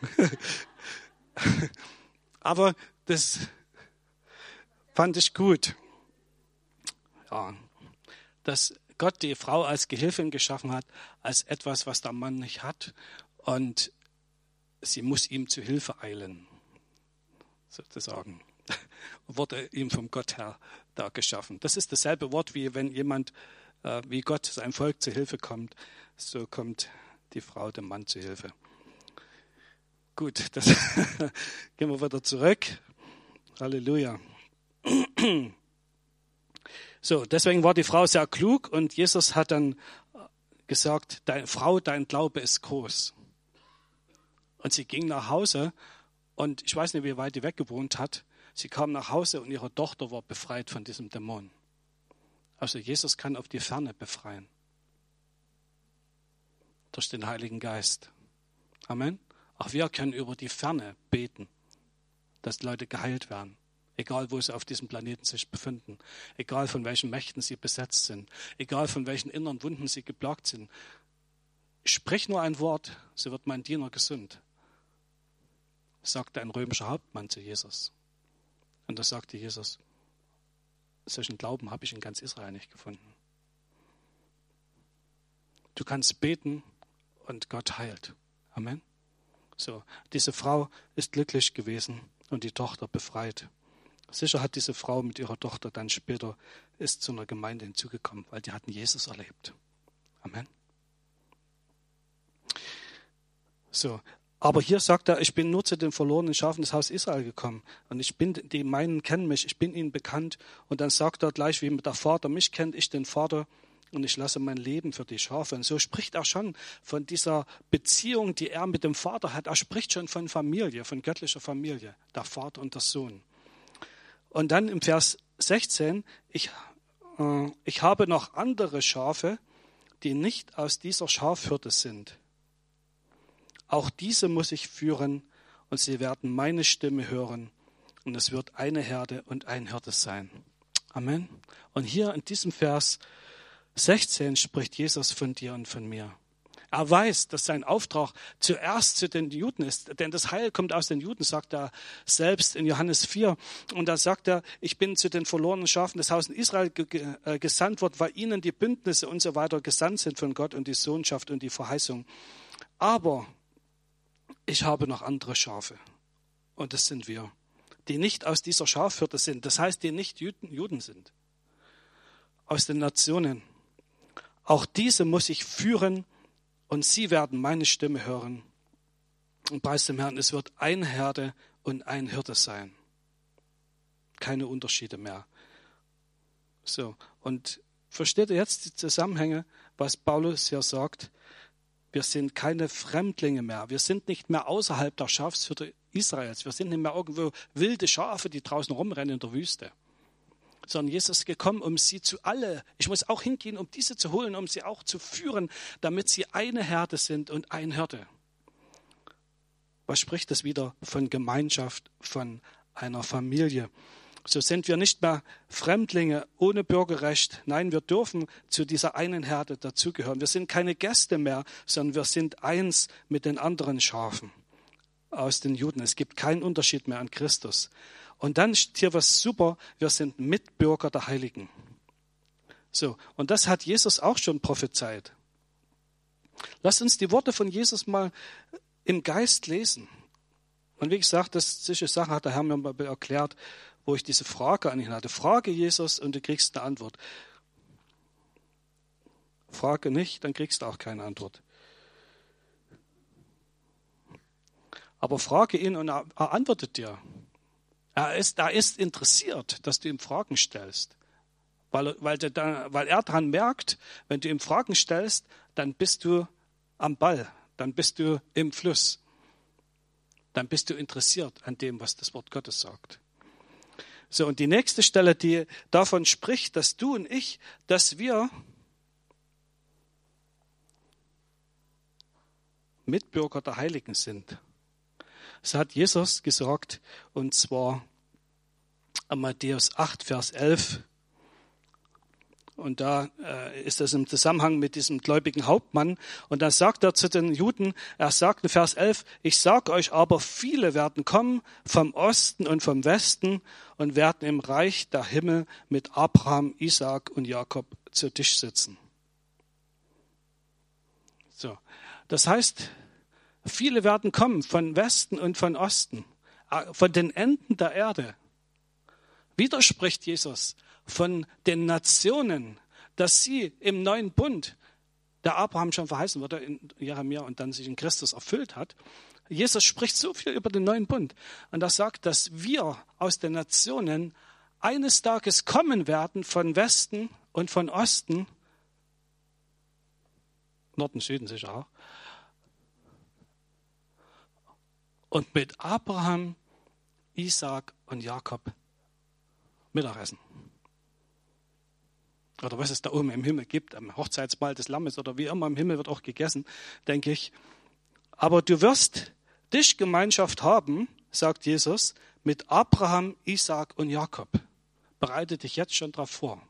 Aber das fand ich gut. Ja, dass Gott die Frau als Gehilfin geschaffen hat, als etwas, was der Mann nicht hat. Und sie muss ihm zu Hilfe eilen, sozusagen. Wurde ihm vom Gott her da geschaffen. Das ist dasselbe Wort, wie wenn jemand, äh, wie Gott seinem Volk zu Hilfe kommt, so kommt die Frau dem Mann zu Hilfe. Gut, das gehen wir wieder zurück. Halleluja. So, deswegen war die Frau sehr klug und Jesus hat dann gesagt, deine Frau, dein Glaube ist groß. Und sie ging nach Hause und ich weiß nicht, wie weit die weggewohnt hat. Sie kam nach Hause und ihre Tochter war befreit von diesem Dämon. Also Jesus kann auf die Ferne befreien. Durch den Heiligen Geist. Amen. Auch wir können über die Ferne beten, dass Leute geheilt werden. Egal, wo sie auf diesem Planeten sich befinden. Egal, von welchen Mächten sie besetzt sind. Egal, von welchen inneren Wunden sie geplagt sind. Sprich nur ein Wort, so wird mein Diener gesund. Sagte ein römischer Hauptmann zu Jesus. Und da sagte Jesus, solchen Glauben habe ich in ganz Israel nicht gefunden. Du kannst beten und Gott heilt. Amen. So, diese Frau ist glücklich gewesen und die Tochter befreit. Sicher hat diese Frau mit ihrer Tochter dann später ist zu einer Gemeinde hinzugekommen, weil die hatten Jesus erlebt. Amen. So, aber hier sagt er, ich bin nur zu den verlorenen Schafen des Hauses Israel gekommen und ich bin, die meinen kennen mich, ich bin ihnen bekannt. Und dann sagt er gleich, wie der Vater mich kennt, ich den Vater und ich lasse mein Leben für die Schafe. Und so spricht er schon von dieser Beziehung, die er mit dem Vater hat. Er spricht schon von Familie, von göttlicher Familie, der Vater und der Sohn. Und dann im Vers sechzehn, ich, äh, ich habe noch andere Schafe, die nicht aus dieser Schafhürde sind. Auch diese muss ich führen und sie werden meine Stimme hören und es wird eine Herde und ein Hirte sein. Amen. Und hier in diesem Vers sechzehn spricht Jesus von dir und von mir. Er weiß, dass sein Auftrag zuerst zu den Juden ist, denn das Heil kommt aus den Juden, sagt er selbst in Johannes vier. Und da sagt er, ich bin zu den verlorenen Schafen des Hauses Israel gesandt worden, weil ihnen die Bündnisse und so weiter gesandt sind von Gott und die Sohnschaft und die Verheißung. Aber ich habe noch andere Schafe und das sind wir, die nicht aus dieser Schafhürde sind, das heißt, die nicht Juden, Juden sind, aus den Nationen. Auch diese muss ich führen und sie werden meine Stimme hören. Und preis dem Herrn, es wird ein Herde und ein Hirte sein. Keine Unterschiede mehr. So, und versteht ihr jetzt die Zusammenhänge, was Paulus hier sagt? Wir sind keine Fremdlinge mehr. Wir sind nicht mehr außerhalb der Schafshürde Israels. Wir sind nicht mehr irgendwo wilde Schafe, die draußen rumrennen in der Wüste. Sondern Jesus ist gekommen, um sie zu alle, ich muss auch hingehen, um diese zu holen, um sie auch zu führen, damit sie eine Herde sind und ein Hirte. Was spricht das wieder von Gemeinschaft, von einer Familie? So sind wir nicht mehr Fremdlinge ohne Bürgerrecht. Nein, wir dürfen zu dieser einen Herde dazugehören. Wir sind keine Gäste mehr, sondern wir sind eins mit den anderen Schafen aus den Juden. Es gibt keinen Unterschied mehr an Christus. Und dann steht hier was super, wir sind Mitbürger der Heiligen. So, und das hat Jesus auch schon prophezeit. Lasst uns die Worte von Jesus mal im Geist lesen. Und wie gesagt, das solche Sachen hat der Herr mir mal erklärt, wo ich diese Frage an ihn hatte. Frage Jesus und du kriegst eine Antwort. Frage nicht, dann kriegst du auch keine Antwort. Aber frage ihn und er, er antwortet dir. Er ist, er ist interessiert, dass du ihm Fragen stellst. Weil, weil, der, dann, weil er daran merkt, wenn du ihm Fragen stellst, dann bist du am Ball, dann bist du im Fluss. Dann bist du interessiert an dem, was das Wort Gottes sagt. So, und die nächste Stelle, die davon spricht, dass du und ich, dass wir Mitbürger der Heiligen sind. Das hat Jesus gesagt, und zwar in Matthäus acht, Vers elf. Und da äh, ist das im Zusammenhang mit diesem gläubigen Hauptmann. Und da sagt er zu den Juden, er sagt in Vers elf, ich sage euch aber, viele werden kommen vom Osten und vom Westen und werden im Reich der Himmel mit Abraham, Isaak und Jakob zu Tisch sitzen. So, das heißt, viele werden kommen von Westen und von Osten, von den Enden der Erde. Wieder spricht Jesus von den Nationen, dass sie im neuen Bund, der Abraham schon verheißen wurde in Jeremia und dann sich in Christus erfüllt hat. Jesus spricht so viel über den neuen Bund und er sagt, dass wir aus den Nationen eines Tages kommen werden von Westen und von Osten, Norden, Süden sicher auch, und mit Abraham, Isaak und Jakob Mittagessen. Oder was es da oben im Himmel gibt, am Hochzeitsmahl des Lammes oder wie immer im Himmel wird auch gegessen, denke ich. Aber du wirst Tischgemeinschaft haben, sagt Jesus, mit Abraham, Isaak und Jakob. Bereite dich jetzt schon darauf vor.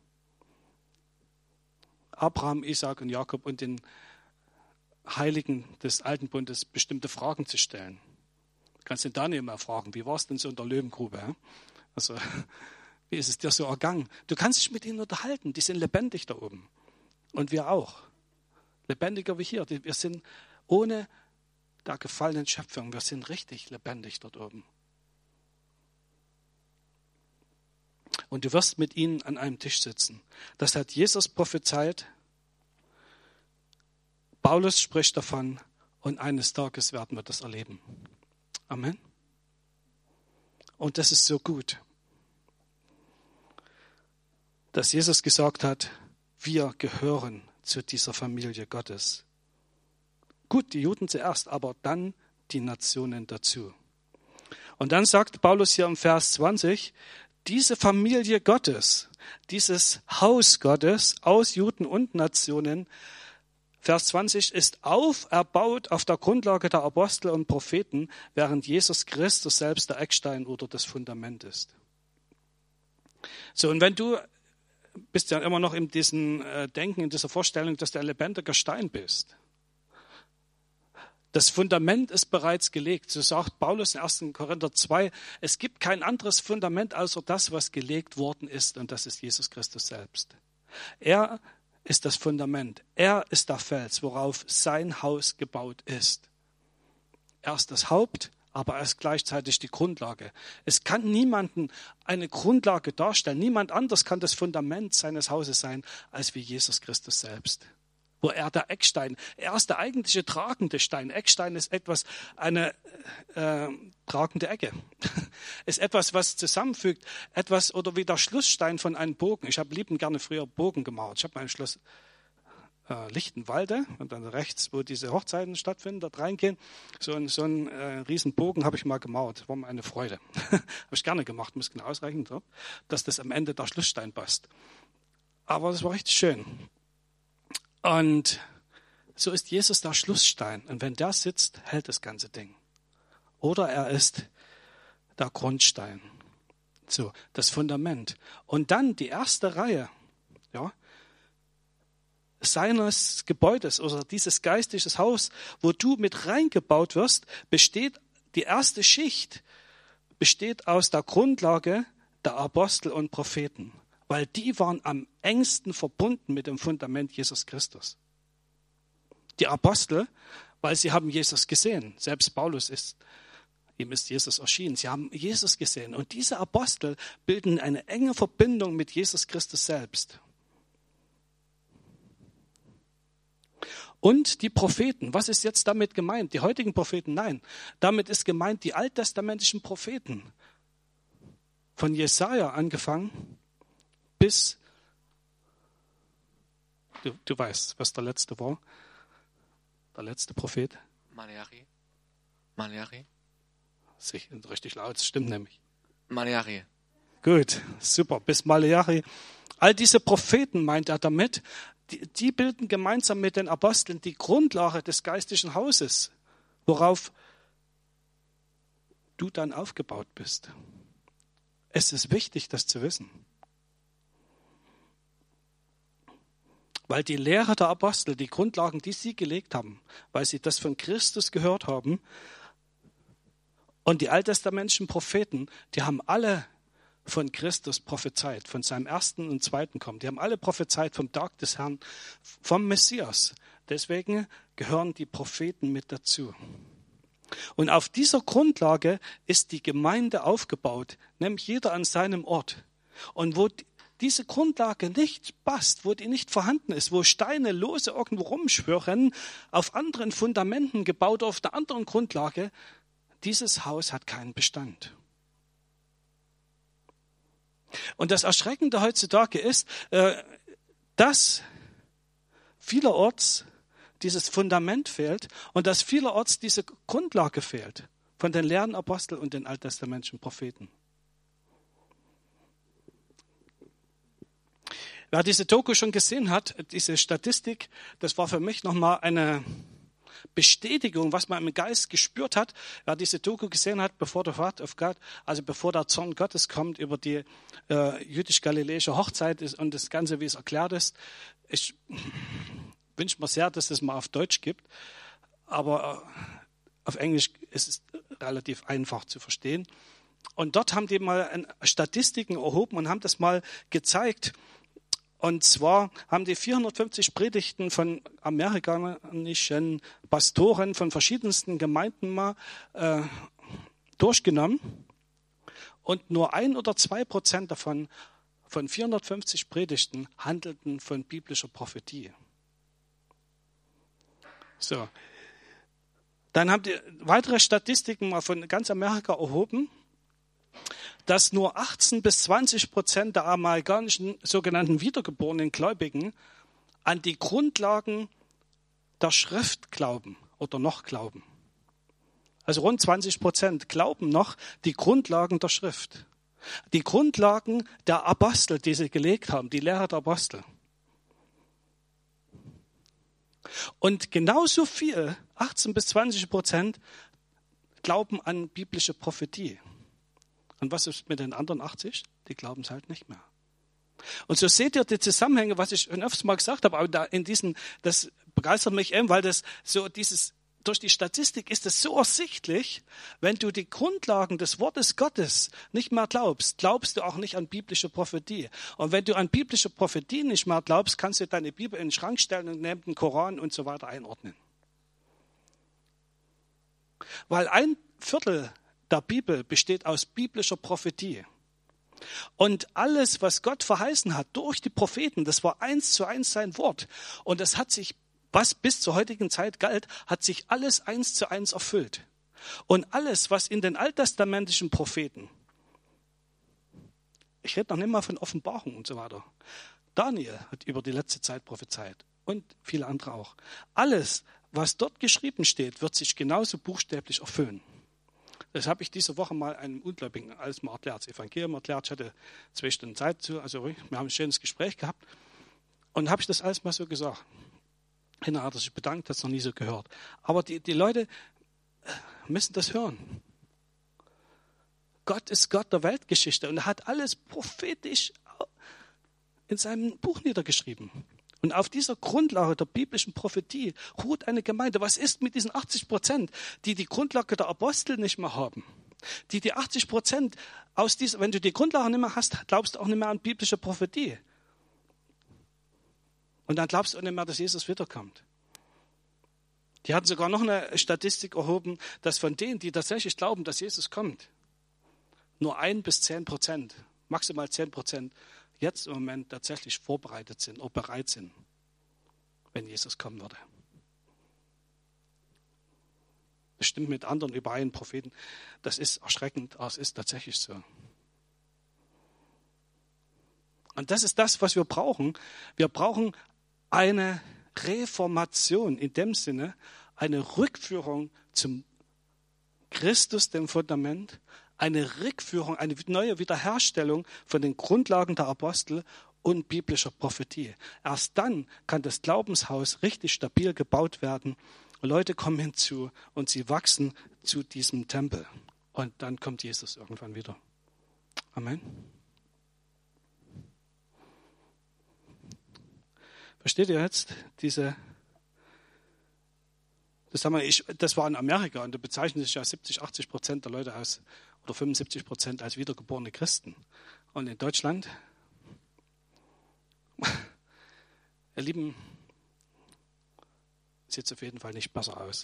Abraham, Isaak und Jakob und den Heiligen des Alten Bundes bestimmte Fragen zu stellen. Du kannst den Daniel mal fragen, wie war es denn so in der Löwengrube? Also, wie ist es dir so ergangen? Du kannst dich mit ihnen unterhalten, die sind lebendig da oben. Und wir auch. Lebendiger wie hier. Wir sind ohne der gefallenen Schöpfung, wir sind richtig lebendig dort oben. Und du wirst mit ihnen an einem Tisch sitzen. Das hat Jesus prophezeit. Paulus spricht davon und eines Tages werden wir das erleben. Amen. Und das ist so gut, dass Jesus gesagt hat, wir gehören zu dieser Familie Gottes. Gut, die Juden zuerst, aber dann die Nationen dazu. Und dann sagt Paulus hier im Vers zwanzig, diese Familie Gottes, dieses Haus Gottes aus Juden und Nationen, Vers zwanzig, ist auferbaut auf der Grundlage der Apostel und Propheten, während Jesus Christus selbst der Eckstein oder das Fundament ist. So, und wenn du bist ja immer noch in diesem Denken, in dieser Vorstellung, dass du ein lebendiger Stein bist. Das Fundament ist bereits gelegt. So sagt Paulus in ersten Korinther zwei, es gibt kein anderes Fundament außer das, was gelegt worden ist, und das ist Jesus Christus selbst. Er ist das Fundament. Er ist der Fels, worauf sein Haus gebaut ist. Er ist das Haupt, aber er ist gleichzeitig die Grundlage. Es kann niemanden eine Grundlage darstellen. Niemand anders kann das Fundament seines Hauses sein, als wie Jesus Christus selbst. Wo er der Eckstein, er ist der eigentliche tragende Stein. Eckstein ist etwas, eine äh, tragende Ecke. Ist etwas, was zusammenfügt, etwas oder wie der Schlussstein von einem Bogen. Ich habe liebend gerne früher Bogen gemalt. Ich habe mein Schloss äh, Lichtenwalde und dann rechts, wo diese Hochzeiten stattfinden, dort reingehen. So, ein, so einen äh, riesen Bogen habe ich mal gemalt. War mir eine Freude. Habe ich gerne gemacht, muss genau ausreichen, so, dass das am Ende der Schlussstein passt. Aber das war richtig schön. Und so ist Jesus der Schlussstein. Und wenn der sitzt, hält das ganze Ding. Oder er ist der Grundstein. So, das Fundament. Und dann die erste Reihe, ja, seines Gebäudes oder dieses geistliches Haus, wo du mit reingebaut wirst, besteht, die erste Schicht besteht aus der Grundlage der Apostel und Propheten. Weil die waren am engsten verbunden mit dem Fundament Jesus Christus. Die Apostel, weil sie haben Jesus gesehen. Selbst Paulus ist Ihm ist Jesus erschienen. Sie haben Jesus gesehen. Und diese Apostel bilden eine enge Verbindung mit Jesus Christus selbst. Und die Propheten. Was ist jetzt damit gemeint? Die heutigen Propheten? Nein. Damit ist gemeint die alttestamentlichen Propheten. Von Jesaja angefangen bis, du, du weißt, was der letzte war. Der letzte Prophet. Maleachi. Maleachi. Sich richtig laut, das stimmt nämlich. Maleachi. Gut, super, bis Maleachi. All diese Propheten meint er damit, die, die bilden gemeinsam mit den Aposteln die Grundlage des geistlichen Hauses, worauf du dann aufgebaut bist. Es ist wichtig, das zu wissen. Weil die Lehre der Apostel, die Grundlagen, die sie gelegt haben, weil sie das von Christus gehört haben, und die alttestamentlichen Propheten, die haben alle von Christus prophezeit, von seinem ersten und zweiten Kommen. Die haben alle prophezeit vom Tag des Herrn, vom Messias. Deswegen gehören die Propheten mit dazu. Und auf dieser Grundlage ist die Gemeinde aufgebaut, nämlich jeder an seinem Ort. Und wo diese Grundlage nicht passt, wo die nicht vorhanden ist, wo Steine lose irgendwo rumschwirren, auf anderen Fundamenten gebaut, auf der anderen Grundlage, dieses Haus hat keinen Bestand. Und das Erschreckende heutzutage ist, dass vielerorts dieses Fundament fehlt und dass vielerorts diese Grundlage fehlt von den leeren Aposteln und den alttestamentlichen Propheten. Wer diese Doku schon gesehen hat, diese Statistik, das war für mich nochmal eine Bestätigung, was man im Geist gespürt hat. Wer diese Doku gesehen hat, bevor der Wrath of God, also bevor der Zorn Gottes kommt über die äh, jüdisch-galiläische Hochzeit ist und das Ganze, wie es erklärt ist. Ich wünsche mir sehr, dass es mal auf Deutsch gibt, aber äh, auf Englisch ist es relativ einfach zu verstehen. Und dort haben die mal Statistiken erhoben und haben das mal gezeigt. Und zwar haben die vierhundertfünfzig Predigten von amerikanischen Pastoren von verschiedensten Gemeinden mal äh, durchgenommen. Und nur ein oder zwei Prozent davon, von vierhundertfünfzig Predigten, handelten von biblischer Prophetie. So. Dann haben die weitere Statistiken mal von ganz Amerika erhoben, dass nur achtzehn bis zwanzig Prozent der amerikanischen sogenannten wiedergeborenen Gläubigen an die Grundlagen der Schrift glauben oder noch glauben. Also rund zwanzig Prozent glauben noch die Grundlagen der Schrift. Die Grundlagen der Apostel, die sie gelegt haben, die Lehre der Apostel. Und genauso viel, achtzehn bis zwanzig Prozent, glauben an biblische Prophetie. Und was ist mit den anderen achtzig? Die glauben es halt nicht mehr. Und so seht ihr die Zusammenhänge, was ich schon öfters mal gesagt habe, aber da in diesen, das begeistert mich eben, weil das so dieses, durch die Statistik ist es so ersichtlich, wenn du die Grundlagen des Wortes Gottes nicht mehr glaubst, glaubst du auch nicht an biblische Prophetie. Und wenn du an biblische Prophetie nicht mehr glaubst, kannst du deine Bibel in den Schrank stellen und neben den Koran und so weiter einordnen. Weil ein Viertel der Bibel besteht aus biblischer Prophetie. Und alles, was Gott verheißen hat durch die Propheten, das war eins zu eins sein Wort. Und das hat sich, was bis zur heutigen Zeit galt, hat sich alles eins zu eins erfüllt. Und alles, was in den alttestamentlichen Propheten, ich rede noch nicht mal von Offenbarung und so weiter. Daniel hat über die letzte Zeit prophezeit und viele andere auch. Alles, was dort geschrieben steht, wird sich genauso buchstäblich erfüllen. Das habe ich diese Woche mal einem Ungläubigen alles mal erklärt, das Evangelium erklärt. Ich hatte zwei Stunden Zeit zu, also wir haben ein schönes Gespräch gehabt. Und habe ich das alles mal so gesagt. Hinterher hat er sich bedankt, hat es noch nie so gehört. Aber die, die Leute müssen das hören. Gott ist Gott der Weltgeschichte und er hat alles prophetisch in seinem Buch niedergeschrieben. Und auf dieser Grundlage der biblischen Prophetie ruht eine Gemeinde. Was ist mit diesen achtzig Prozent, die die Grundlage der Apostel nicht mehr haben? Die die achtzig Prozent aus dieser, wenn du die Grundlage nicht mehr hast, glaubst du auch nicht mehr an biblische Prophetie. Und dann glaubst du auch nicht mehr, dass Jesus wiederkommt. Die hatten sogar noch eine Statistik erhoben, dass von denen, die tatsächlich glauben, dass Jesus kommt, nur ein bis zehn Prozent, maximal zehn Prozent, jetzt im Moment tatsächlich vorbereitet sind oder bereit sind, wenn Jesus kommen würde. Das stimmt mit anderen überein, Propheten. Das ist erschreckend, aber es ist tatsächlich so. Und das ist das, was wir brauchen. Wir brauchen eine Reformation, in dem Sinne eine Rückführung zum Christus, dem Fundament, eine Rückführung, eine neue Wiederherstellung von den Grundlagen der Apostel und biblischer Prophetie. Erst dann kann das Glaubenshaus richtig stabil gebaut werden. Leute kommen hinzu und sie wachsen zu diesem Tempel. Und dann kommt Jesus irgendwann wieder. Amen. Versteht ihr jetzt diese, das, haben wir, ich, das war in Amerika und da bezeichnen sich ja siebzig, achtzig Prozent der Leute als, oder fünfundsiebzig Prozent als wiedergeborene Christen. Und in Deutschland, ihr Lieben, sieht es auf jeden Fall nicht besser aus.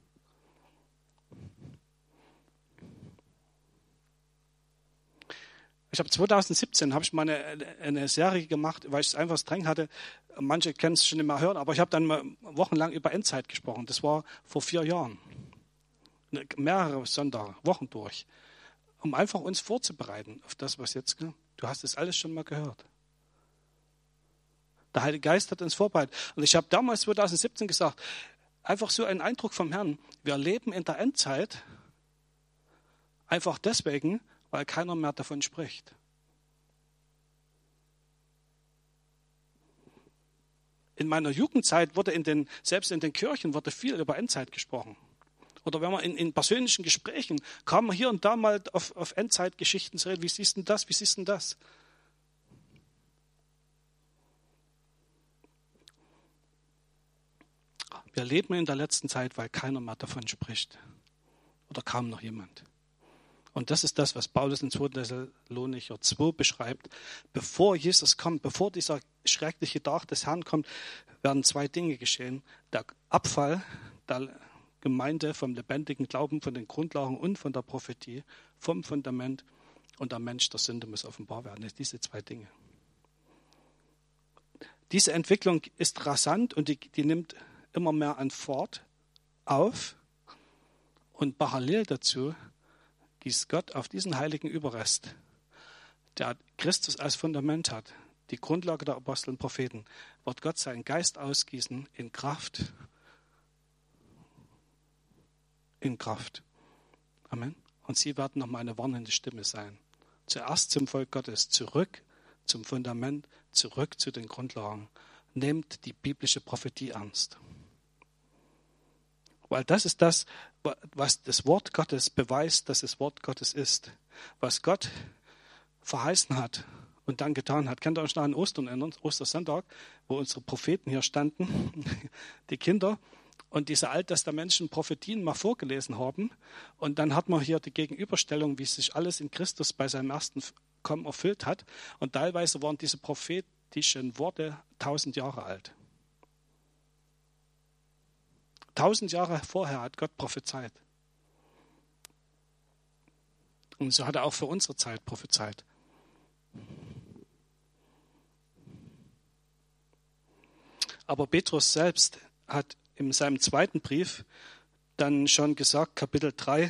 Ich habe zwanzig siebzehn habe ich mal eine, eine Serie gemacht, weil ich es einfach streng hatte. Manche können es schon nicht mehr hören, aber ich habe dann mal wochenlang über Endzeit gesprochen. Das war vor vier Jahren. Mehrere Sonntage, Wochen durch. Um einfach uns vorzubereiten auf das, was jetzt kommt. Du hast das alles schon mal gehört. Der Heilige Geist hat uns vorbereitet. Und ich habe damals zwanzig siebzehn gesagt, einfach so einen Eindruck vom Herrn. Wir leben in der Endzeit einfach deswegen, weil keiner mehr davon spricht. In meiner Jugendzeit wurde in den, selbst in den Kirchen wurde viel über Endzeit gesprochen. Oder wenn man in, in persönlichen Gesprächen kam man hier und da mal auf, auf Endzeitgeschichten zu reden. Wie siehst du das? Wie siehst du das? Wir leben in der letzten Zeit, weil keiner mehr davon spricht. Oder kaum noch jemand. Und das ist das, was Paulus in zweiter Thessalonicher zwei beschreibt. Bevor Jesus kommt, bevor dieser schreckliche Tag des Herrn kommt, werden zwei Dinge geschehen. Der Abfall der Gemeinde vom lebendigen Glauben, von den Grundlagen und von der Prophetie, vom Fundament, und der Mensch der Sünde muss offenbar werden. Diese zwei Dinge. Diese Entwicklung ist rasant und die, die nimmt immer mehr an Fahrt auf. Und parallel dazu gießt Gott auf diesen heiligen Überrest, der Christus als Fundament hat, die Grundlage der Apostel und Propheten, wird Gott seinen Geist ausgießen in Kraft. In Kraft. Amen. Und sie werden nochmal eine warnende Stimme sein. Zuerst zum Volk Gottes, zurück zum Fundament, zurück zu den Grundlagen. Nehmt die biblische Prophetie ernst. Weil das ist das, was das Wort Gottes beweist, dass es Wort Gottes ist. Was Gott verheißen hat und dann getan hat. Könnt ihr euch noch an Ostern erinnern? Ostersonntag, wo unsere Propheten hier standen, die Kinder, und diese alttestamentlichen Prophetien mal vorgelesen haben. Und dann hat man hier die Gegenüberstellung, wie sich alles in Christus bei seinem ersten Kommen erfüllt hat. Und teilweise waren diese prophetischen Worte tausend Jahre alt. Tausend Jahre vorher hat Gott prophezeit. Und so hat er auch für unsere Zeit prophezeit. Aber Petrus selbst hat in seinem zweiten Brief dann schon gesagt, Kapitel drei,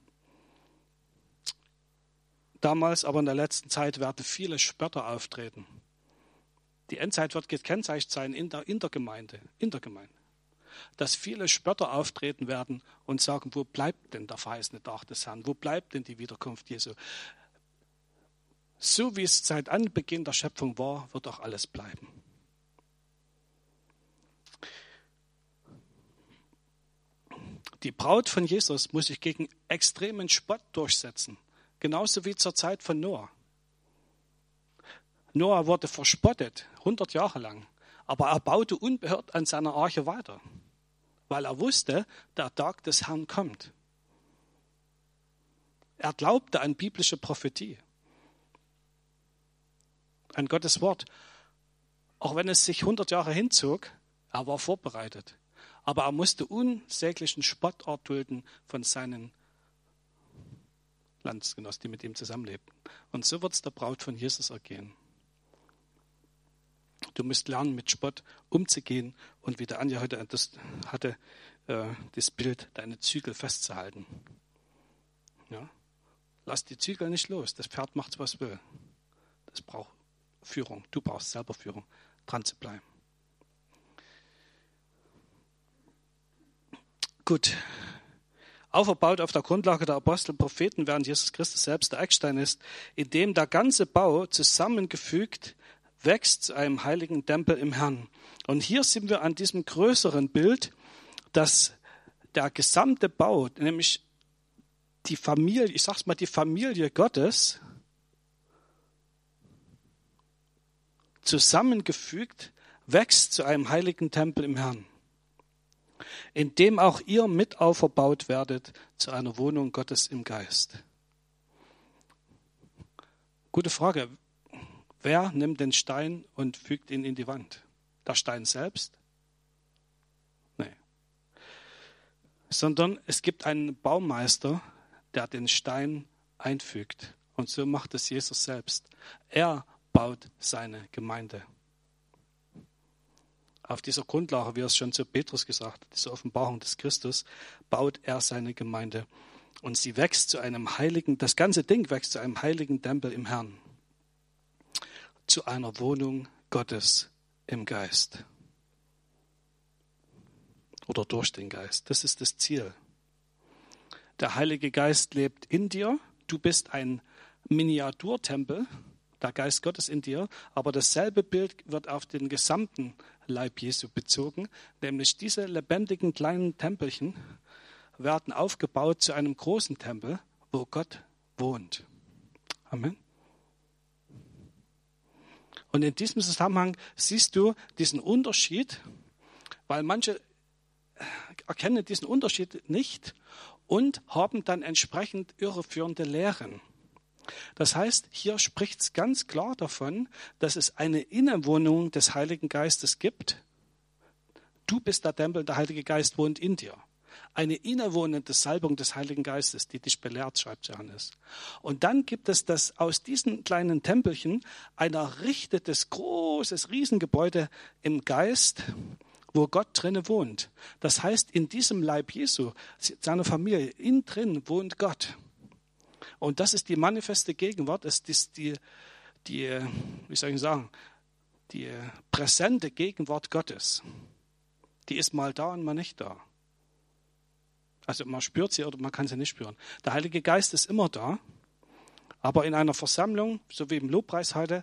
damals, aber in der letzten Zeit werden viele Spötter auftreten. Die Endzeit wird gekennzeichnet sein in der, in der Gemeinde, in der Gemeinde. Dass viele Spötter auftreten werden und sagen, wo bleibt denn der verheißene Tag des Herrn? Wo bleibt denn die Wiederkunft Jesu? So wie es seit Anbeginn der Schöpfung war, wird auch alles bleiben. Die Braut von Jesus muss sich gegen extremen Spott durchsetzen. Genauso wie zur Zeit von Noah. Noah wurde verspottet, hundert Jahre lang. Aber er baute unbeirrt an seiner Arche weiter, weil er wusste, der Tag des Herrn kommt. Er glaubte an biblische Prophetie, an Gottes Wort. Auch wenn es sich hundert Jahre hinzog, er war vorbereitet. Aber er musste unsäglichen Spott erdulden von seinen Landsgenossen, die mit ihm zusammenlebten. Und so wird es der Braut von Jesus ergehen. Du musst lernen, mit Spott umzugehen und wie der Anja heute das hatte, äh, das Bild, deine Zügel festzuhalten. Ja? Lass die Zügel nicht los. Das Pferd macht, was will. Das braucht Führung. Du brauchst selber Führung, dran zu bleiben. Gut. Aufgebaut auf der Grundlage der Apostel und Propheten, während Jesus Christus selbst der Eckstein ist, in dem der ganze Bau zusammengefügt wächst zu einem heiligen Tempel im Herrn. Und hier sind wir an diesem größeren Bild, dass der gesamte Bau, nämlich die Familie, ich sag's mal, die Familie Gottes, zusammengefügt wächst zu einem heiligen Tempel im Herrn, in dem auch ihr mit auferbaut werdet zu einer Wohnung Gottes im Geist. Gute Frage. Wer nimmt den Stein und fügt ihn in die Wand? Der Stein selbst? Nein. Sondern es gibt einen Baumeister, der den Stein einfügt. Und so macht es Jesus selbst. Er baut seine Gemeinde. Auf dieser Grundlage, wie er es schon zu Petrus gesagt hat, diese Offenbarung des Christus, baut er seine Gemeinde. Und sie wächst zu einem heiligen, das ganze Ding wächst zu einem heiligen Tempel im Herrn. Zu einer Wohnung Gottes im Geist. Oder durch den Geist. Das ist das Ziel. Der Heilige Geist lebt in dir. Du bist ein Miniaturtempel, der Geist Gottes in dir. Aber dasselbe Bild wird auf den gesamten Leib Jesu bezogen. Nämlich diese lebendigen kleinen Tempelchen werden aufgebaut zu einem großen Tempel, wo Gott wohnt. Amen. Und in diesem Zusammenhang siehst du diesen Unterschied, weil manche erkennen diesen Unterschied nicht und haben dann entsprechend irreführende Lehren. Das heißt, hier spricht es ganz klar davon, dass es eine Innewohnung des Heiligen Geistes gibt. Du bist der Tempel, der Heilige Geist wohnt in dir. Eine innewohnende Salbung des Heiligen Geistes, die dich belehrt, schreibt Johannes. Und dann gibt es das aus diesen kleinen Tempelchen ein errichtetes, großes Riesengebäude im Geist, wo Gott drinne wohnt. Das heißt, in diesem Leib Jesu, seiner Familie, innen drin wohnt Gott. Und das ist die manifeste Gegenwart, es ist die, die, wie soll ich sagen, die präsente Gegenwart Gottes. Die ist mal da und mal nicht da. Also man spürt sie oder man kann sie nicht spüren. Der Heilige Geist ist immer da, aber in einer Versammlung, so wie im Lobpreis heute,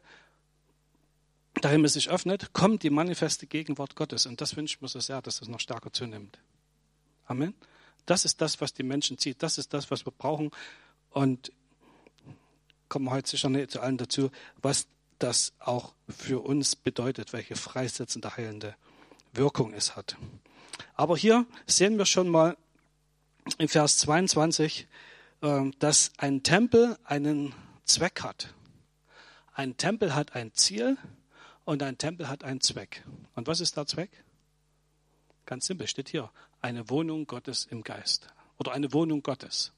der Himmel sich öffnet, kommt die manifeste Gegenwart Gottes. Und das wünsche ich mir so sehr, dass das noch stärker zunimmt. Amen. Das ist das, was die Menschen zieht. Das ist das, was wir brauchen. Und kommen wir heute sicher nicht zu allen dazu, was das auch für uns bedeutet, welche freisetzende, heilende Wirkung es hat. Aber hier sehen wir schon mal in Vers zweiundzwanzig, dass ein Tempel einen Zweck hat. Ein Tempel hat ein Ziel und ein Tempel hat einen Zweck. Und was ist der Zweck? Ganz simpel, steht hier. Eine Wohnung Gottes im Geist. Oder eine Wohnung Gottes.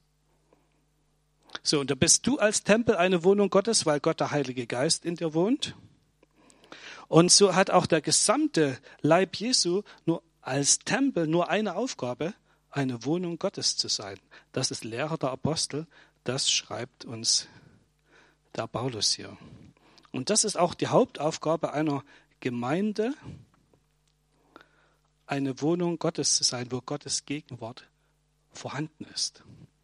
So, und da bist du als Tempel eine Wohnung Gottes, weil Gott, der Heilige Geist, in dir wohnt. Und so hat auch der gesamte Leib Jesu nur als Tempel nur eine Aufgabe, eine Wohnung Gottes zu sein. Das ist Lehre der Apostel, das schreibt uns der Paulus hier. Und das ist auch die Hauptaufgabe einer Gemeinde, eine Wohnung Gottes zu sein, wo Gottes Gegenwart vorhanden ist.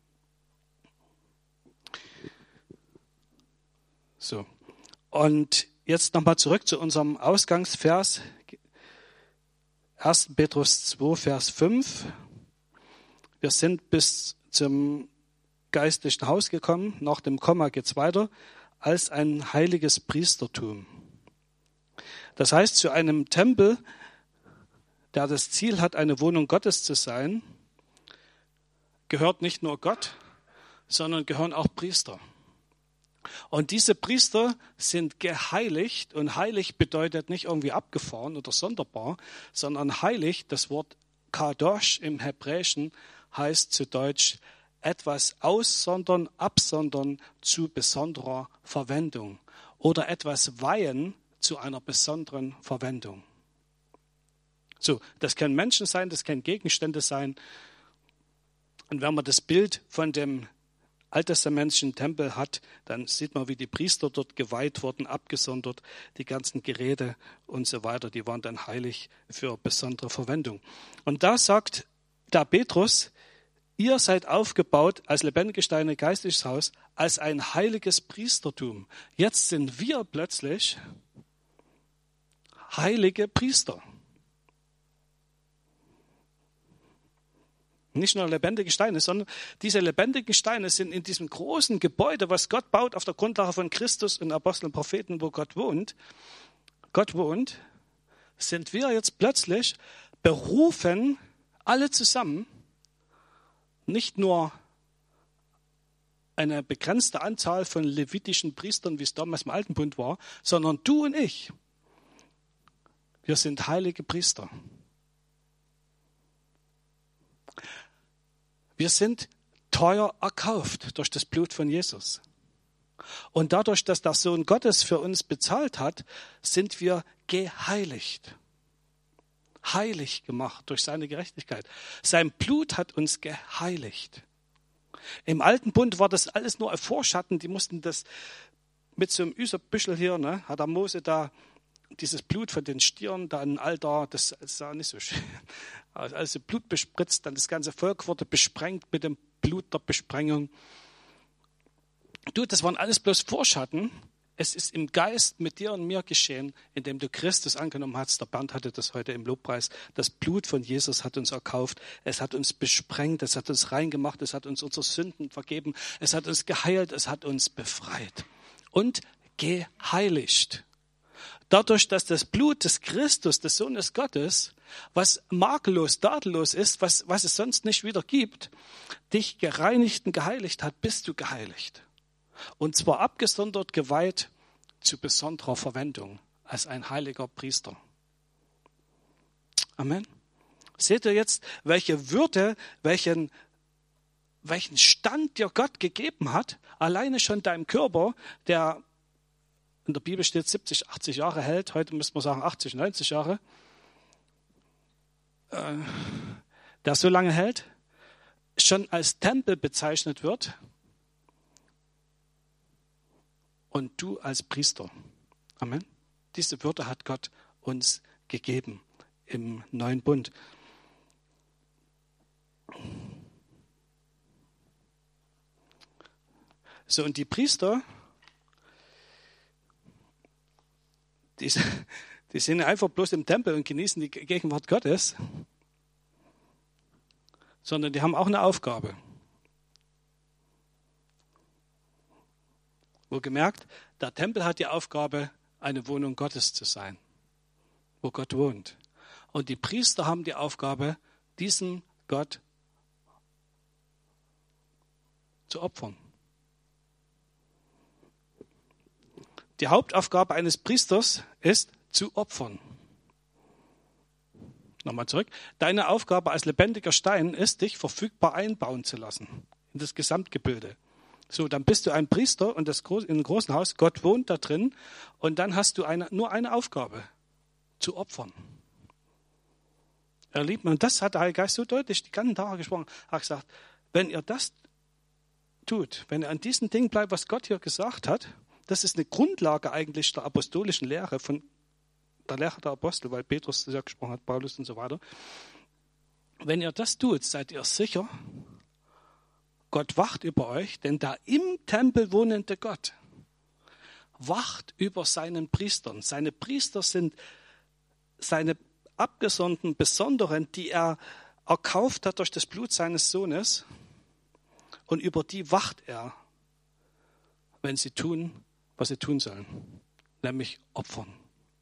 So, und jetzt nochmal zurück zu unserem Ausgangsvers, erster Petrus zwei, Vers fünf. Wir sind bis zum geistlichen Haus gekommen, nach dem Komma geht es weiter, als ein heiliges Priestertum. Das heißt, zu einem Tempel, der das Ziel hat, eine Wohnung Gottes zu sein, gehört nicht nur Gott, sondern gehören auch Priester. Und diese Priester sind geheiligt, und heilig bedeutet nicht irgendwie abgefahren oder sonderbar, sondern heilig, das Wort Kadosh im Hebräischen heißt zu Deutsch etwas aussondern, absondern zu besonderer Verwendung oder etwas weihen zu einer besonderen Verwendung. So, das können Menschen sein, das können Gegenstände sein. Und wenn man das Bild von dem alttestamentlichen Tempel hat, dann sieht man, wie die Priester dort geweiht wurden, abgesondert, die ganzen Geräte und so weiter, die waren dann heilig für besondere Verwendung. Und da sagt der Petrus, ihr seid aufgebaut als lebendige Steine, geistliches Haus, als ein heiliges Priestertum. Jetzt sind wir plötzlich heilige Priester. Nicht nur lebendige Steine, sondern diese lebendigen Steine sind in diesem großen Gebäude, was Gott baut auf der Grundlage von Christus und Aposteln und Propheten, wo Gott wohnt. Gott wohnt, sind wir jetzt plötzlich berufen, alle zusammen, nicht nur eine begrenzte Anzahl von levitischen Priestern, wie es damals im Alten Bund war, sondern du und ich. Wir sind heilige Priester. Wir sind teuer erkauft durch das Blut von Jesus. Und dadurch, dass der Sohn Gottes für uns bezahlt hat, sind wir geheiligt. Heilig gemacht durch seine Gerechtigkeit. Sein Blut hat uns geheiligt. Im Alten Bund war das alles nur ein Vorschatten. Die mussten das mit so einem Üserbüschel hier, ne, hat der Mose da dieses Blut von den Stieren da in Altar, das sah nicht so schön. Also Blut bespritzt, dann das ganze Volk wurde besprengt mit dem Blut der Besprengung. Du, das waren alles bloß Vorschatten. Es ist im Geist mit dir und mir geschehen, indem du Christus angenommen hast. Der Bernd hatte das heute im Lobpreis. Das Blut von Jesus hat uns erkauft. Es hat uns besprengt, es hat uns reingemacht, es hat uns unsere Sünden vergeben, es hat uns geheilt, es hat uns befreit und geheiligt. Dadurch, dass das Blut des Christus, des Sohnes Gottes, was makellos, tadellos ist, was, was es sonst nicht wieder gibt, dich gereinigt und geheiligt hat, bist du geheiligt. Und zwar abgesondert, geweiht zu besonderer Verwendung als ein heiliger Priester. Amen. Seht ihr jetzt, welche Würde, welchen, welchen Stand dir Gott gegeben hat, alleine schon deinem Körper, der in der Bibel steht siebzig, achtzig Jahre hält, heute müsste man sagen achtzig, neunzig Jahre, äh, der so lange hält, schon als Tempel bezeichnet wird und du als Priester. Amen. Diese Würde hat Gott uns gegeben im neuen Bund. So, und die Priester, Die, die sind einfach bloß im Tempel und genießen die Gegenwart Gottes, sondern die haben auch eine Aufgabe. Wohlgemerkt, der Tempel hat die Aufgabe, eine Wohnung Gottes zu sein, wo Gott wohnt. Und die Priester haben die Aufgabe, diesen Gott zu opfern. Die Hauptaufgabe eines Priesters ist, zu opfern. Nochmal zurück. Deine Aufgabe als lebendiger Stein ist, dich verfügbar einbauen zu lassen in das Gesamtgebilde. So, dann bist du ein Priester und das in einem großen Haus, Gott wohnt da drin und dann hast du eine, nur eine Aufgabe, zu opfern. Ihr Lieben, und das hat der Heilige Geist so deutlich die ganzen Tage gesprochen. Er hat gesagt, wenn ihr das tut, wenn ihr an diesen Dingen bleibt, was Gott hier gesagt hat, das ist eine Grundlage eigentlich der apostolischen Lehre, von der Lehre der Apostel, weil Petrus das ja gesprochen hat, Paulus und so weiter. Wenn ihr das tut, seid ihr sicher, Gott wacht über euch, denn der im Tempel wohnende Gott wacht über seinen Priestern. Seine Priester sind seine abgesonderten, besonderen, die er erkauft hat durch das Blut seines Sohnes, und über die wacht er, wenn sie tun, was sie tun sollen, nämlich opfern.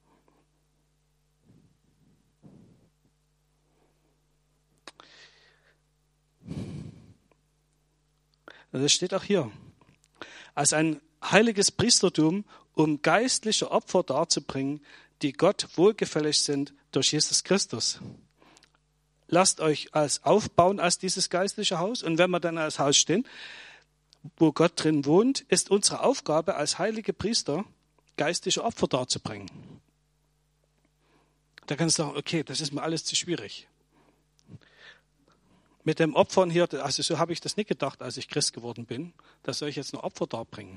Das steht auch hier. Als ein heiliges Priestertum, um geistliche Opfer darzubringen, die Gott wohlgefällig sind durch Jesus Christus. lasst euch als aufbauen als dieses geistliche Haus. Und wenn wir dann als Haus stehen, wo Gott drin wohnt, ist unsere Aufgabe als heilige Priester, geistliche Opfer darzubringen. Da kannst du sagen, okay, das ist mir alles zu schwierig. Mit dem Opfern hier, also so habe ich das nicht gedacht, als ich Christ geworden bin, da soll ich jetzt noch Opfer darbringen.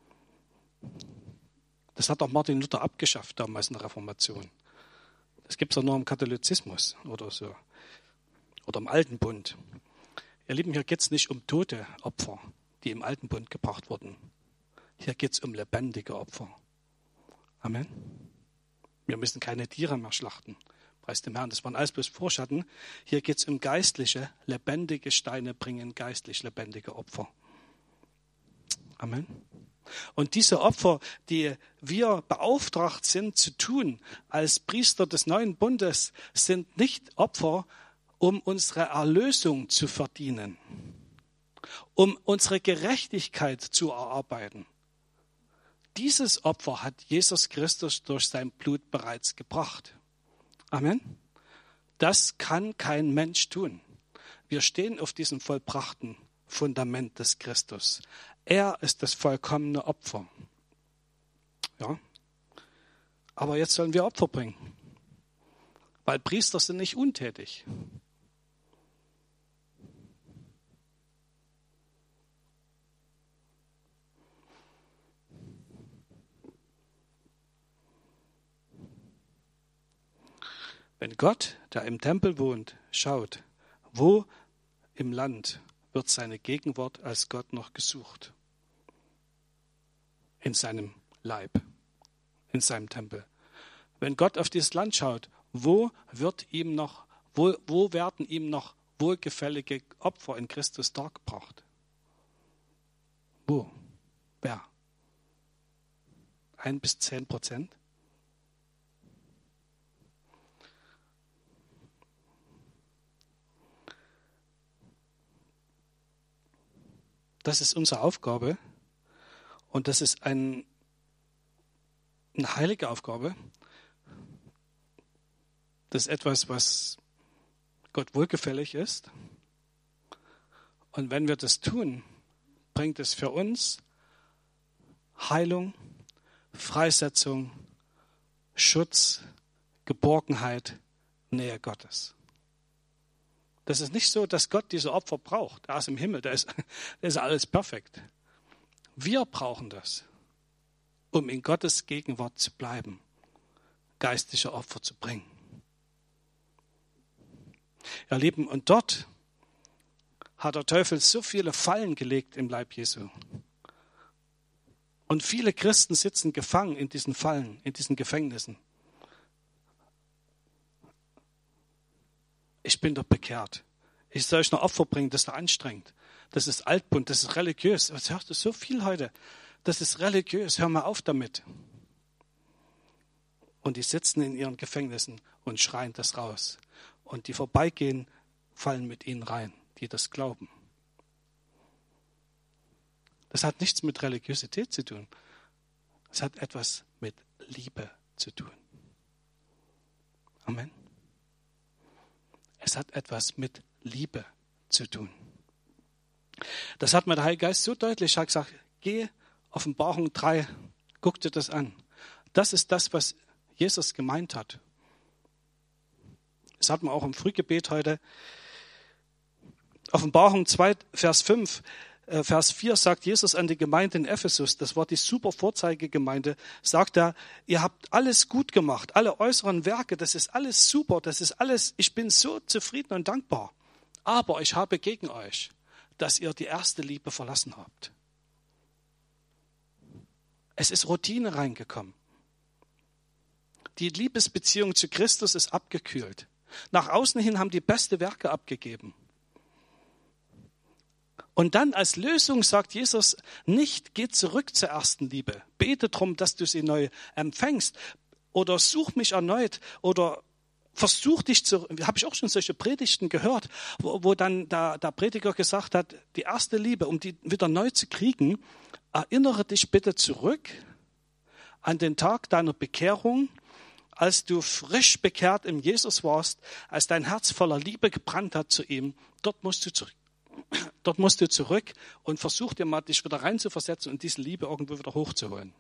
Das hat auch Martin Luther abgeschafft damals in der Reformation. Das gibt es auch nur im Katholizismus oder so. Oder im Alten Bund. Ihr Lieben, hier geht es nicht um tote Opfer, die im Alten Bund gebracht wurden. Hier geht es um lebendige Opfer. Amen. Wir müssen keine Tiere mehr schlachten. Preis dem Herrn, das waren alles bloß Vorschatten. Hier geht es um geistliche, lebendige Steine bringen geistlich lebendige Opfer. Amen. Und diese Opfer, die wir beauftragt sind zu tun als Priester des neuen Bundes, sind nicht Opfer, um unsere Erlösung zu verdienen, um unsere Gerechtigkeit zu erarbeiten. Dieses Opfer hat Jesus Christus durch sein Blut bereits gebracht. Amen. Das kann kein Mensch tun. Wir stehen auf diesem vollbrachten Fundament des Christus. Er ist das vollkommene Opfer. Ja. Aber jetzt sollen wir Opfer bringen. Weil Priester sind nicht untätig. Wenn Gott, der im Tempel wohnt, schaut, wo im Land wird seine Gegenwart als Gott noch gesucht? In seinem Leib, in seinem Tempel. Wenn Gott auf dieses Land schaut, wo wird ihm noch, wo, wo werden ihm noch wohlgefällige Opfer in Christus dargebracht? Wo? Wer? Ein bis zehn Prozent? Das ist unsere Aufgabe und das ist ein, eine heilige Aufgabe. Das ist etwas, was Gott wohlgefällig ist. Und wenn wir das tun, bringt es für uns Heilung, Freisetzung, Schutz, Geborgenheit, Nähe Gottes. Das ist nicht so, dass Gott diese Opfer braucht. Er ist im Himmel, da ist, da ist alles perfekt. Wir brauchen das, um in Gottes Gegenwart zu bleiben, geistliche Opfer zu bringen. Ihr Lieben, und dort hat der Teufel so viele Fallen gelegt im Leib Jesu. Und viele Christen sitzen gefangen in diesen Fallen, in diesen Gefängnissen. Ich bin doch bekehrt. Ich soll euch noch Opfer bringen, das ist doch anstrengend. Das ist Altbund, das ist religiös. Was hörst du so viel heute? Das ist religiös, hör mal auf damit. Und die sitzen in ihren Gefängnissen und schreien das raus. Und die vorbeigehen, fallen mit ihnen rein, die das glauben. Das hat nichts mit Religiosität zu tun. Es hat etwas mit Liebe zu tun. Amen. Es hat etwas mit Liebe zu tun. Das hat mir der Heilige Geist so deutlich gesagt, geh Offenbarung drei, guck dir das an. Das ist das, was Jesus gemeint hat. Das hat man auch im Frühgebet heute. Offenbarung zwei, Vers fünf, äh, Vers vier sagt Jesus an die Gemeinde in Ephesus, das war die super Vorzeigegemeinde, sagt er, ihr habt alles gut gemacht, alle äußeren Werke, das ist alles super, das ist alles, ich bin so zufrieden und dankbar. Aber ich habe gegen euch, dass ihr die erste Liebe verlassen habt. Es ist Routine reingekommen. Die Liebesbeziehung zu Christus ist abgekühlt. Nach außen hin haben die beste Werke abgegeben. Und dann als Lösung sagt Jesus nicht, geh zurück zur ersten Liebe. Bete darum, dass du sie neu empfängst. Oder such mich erneut. Oder versuch dich zu, habe ich auch schon solche Predigten gehört, wo, wo dann der, der Prediger gesagt hat, die erste Liebe, um die wieder neu zu kriegen, erinnere dich bitte zurück an den Tag deiner Bekehrung, als du frisch bekehrt in Jesus warst, als dein Herz voller Liebe gebrannt hat zu ihm, dort musst du zurück. Dort musst du zurück und versuch dir mal, dich wieder reinzuversetzen und diese Liebe irgendwo wieder hochzuholen.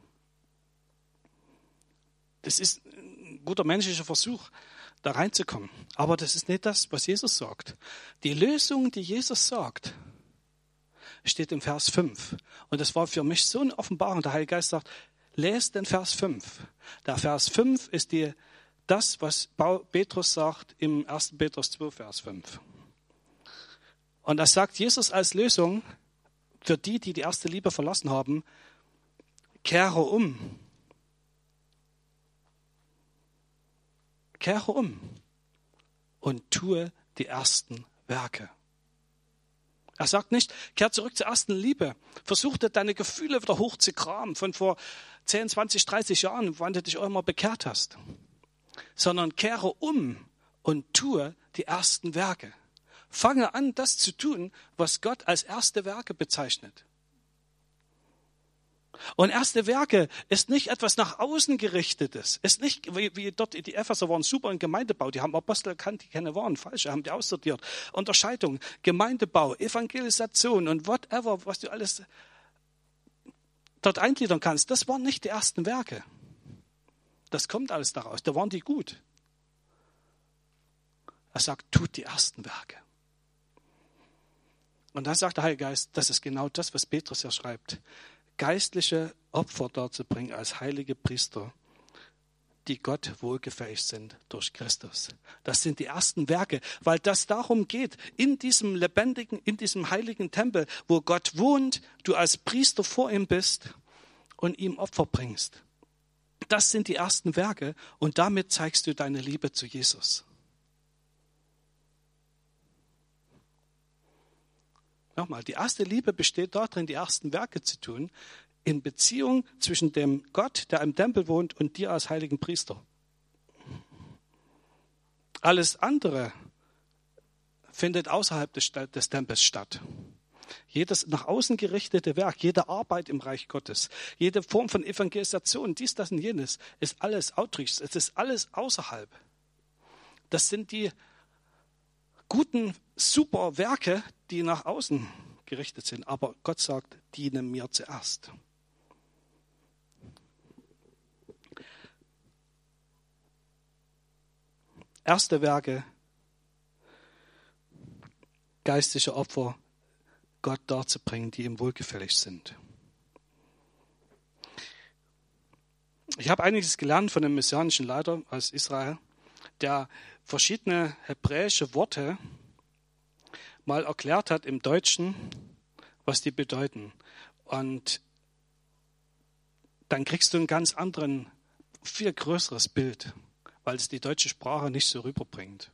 Das ist ein guter menschlicher Versuch, da reinzukommen. Aber das ist nicht das, was Jesus sagt. Die Lösung, die Jesus sagt, steht im Vers fünf. Und das war für mich so eine Offenbarung. Der Heilige Geist sagt, lest den Vers fünf. Der Vers fünf ist die, das, was Petrus sagt im ersten Petrus zwei, Vers fünf. Und das sagt Jesus als Lösung für die, die die erste Liebe verlassen haben, kehre um. Kehre um und tue die ersten Werke. Er sagt nicht, kehr zurück zur ersten Liebe. Versuch dir deine Gefühle wieder hochzukramen von vor zehn, zwanzig, dreißig Jahren, wann du dich auch immer bekehrt hast. Sondern kehre um und tue die ersten Werke. Fange an, das zu tun, was Gott als erste Werke bezeichnet. Und erste Werke ist nicht etwas nach außen gerichtetes. Ist nicht, wie, wie dort, die Epheser waren super im Gemeindebau. Die haben Apostel erkannt, die keine waren, falsche, haben die aussortiert. Unterscheidung, Gemeindebau, Evangelisation und whatever, was du alles dort eingliedern kannst. Das waren nicht die ersten Werke. Das kommt alles daraus. Da waren die gut. Er sagt, tut die ersten Werke. Und dann sagt der Heilige Geist, das ist genau das, was Petrus ja schreibt. Geistliche Opfer darzubringen als heilige Priester, die Gott wohlgefällig sind durch Christus. Das sind die ersten Werke, weil das darum geht, in diesem lebendigen, in diesem heiligen Tempel, wo Gott wohnt, du als Priester vor ihm bist und ihm Opfer bringst. Das sind die ersten Werke und damit zeigst du deine Liebe zu Jesus. Nochmal, die erste Liebe besteht darin, die ersten Werke zu tun, in Beziehung zwischen dem Gott, der im Tempel wohnt, und dir als heiligen Priester. Alles andere findet außerhalb des, des Tempels statt. Jedes nach außen gerichtete Werk, jede Arbeit im Reich Gottes, jede Form von Evangelisation, dies, das und jenes, ist alles Outreach, es ist alles außerhalb. Das sind die guten, super Werke, die nach außen gerichtet sind. Aber Gott sagt, diene mir zuerst. Erste Werke, geistliche Opfer, Gott darzubringen, die ihm wohlgefällig sind. Ich habe einiges gelernt von einem messianischen Leiter aus Israel, der verschiedene hebräische Worte mal erklärt hat im Deutschen, was die bedeuten. Und dann kriegst du einen ganz anderen, viel größeres Bild, weil es die deutsche Sprache nicht so rüberbringt.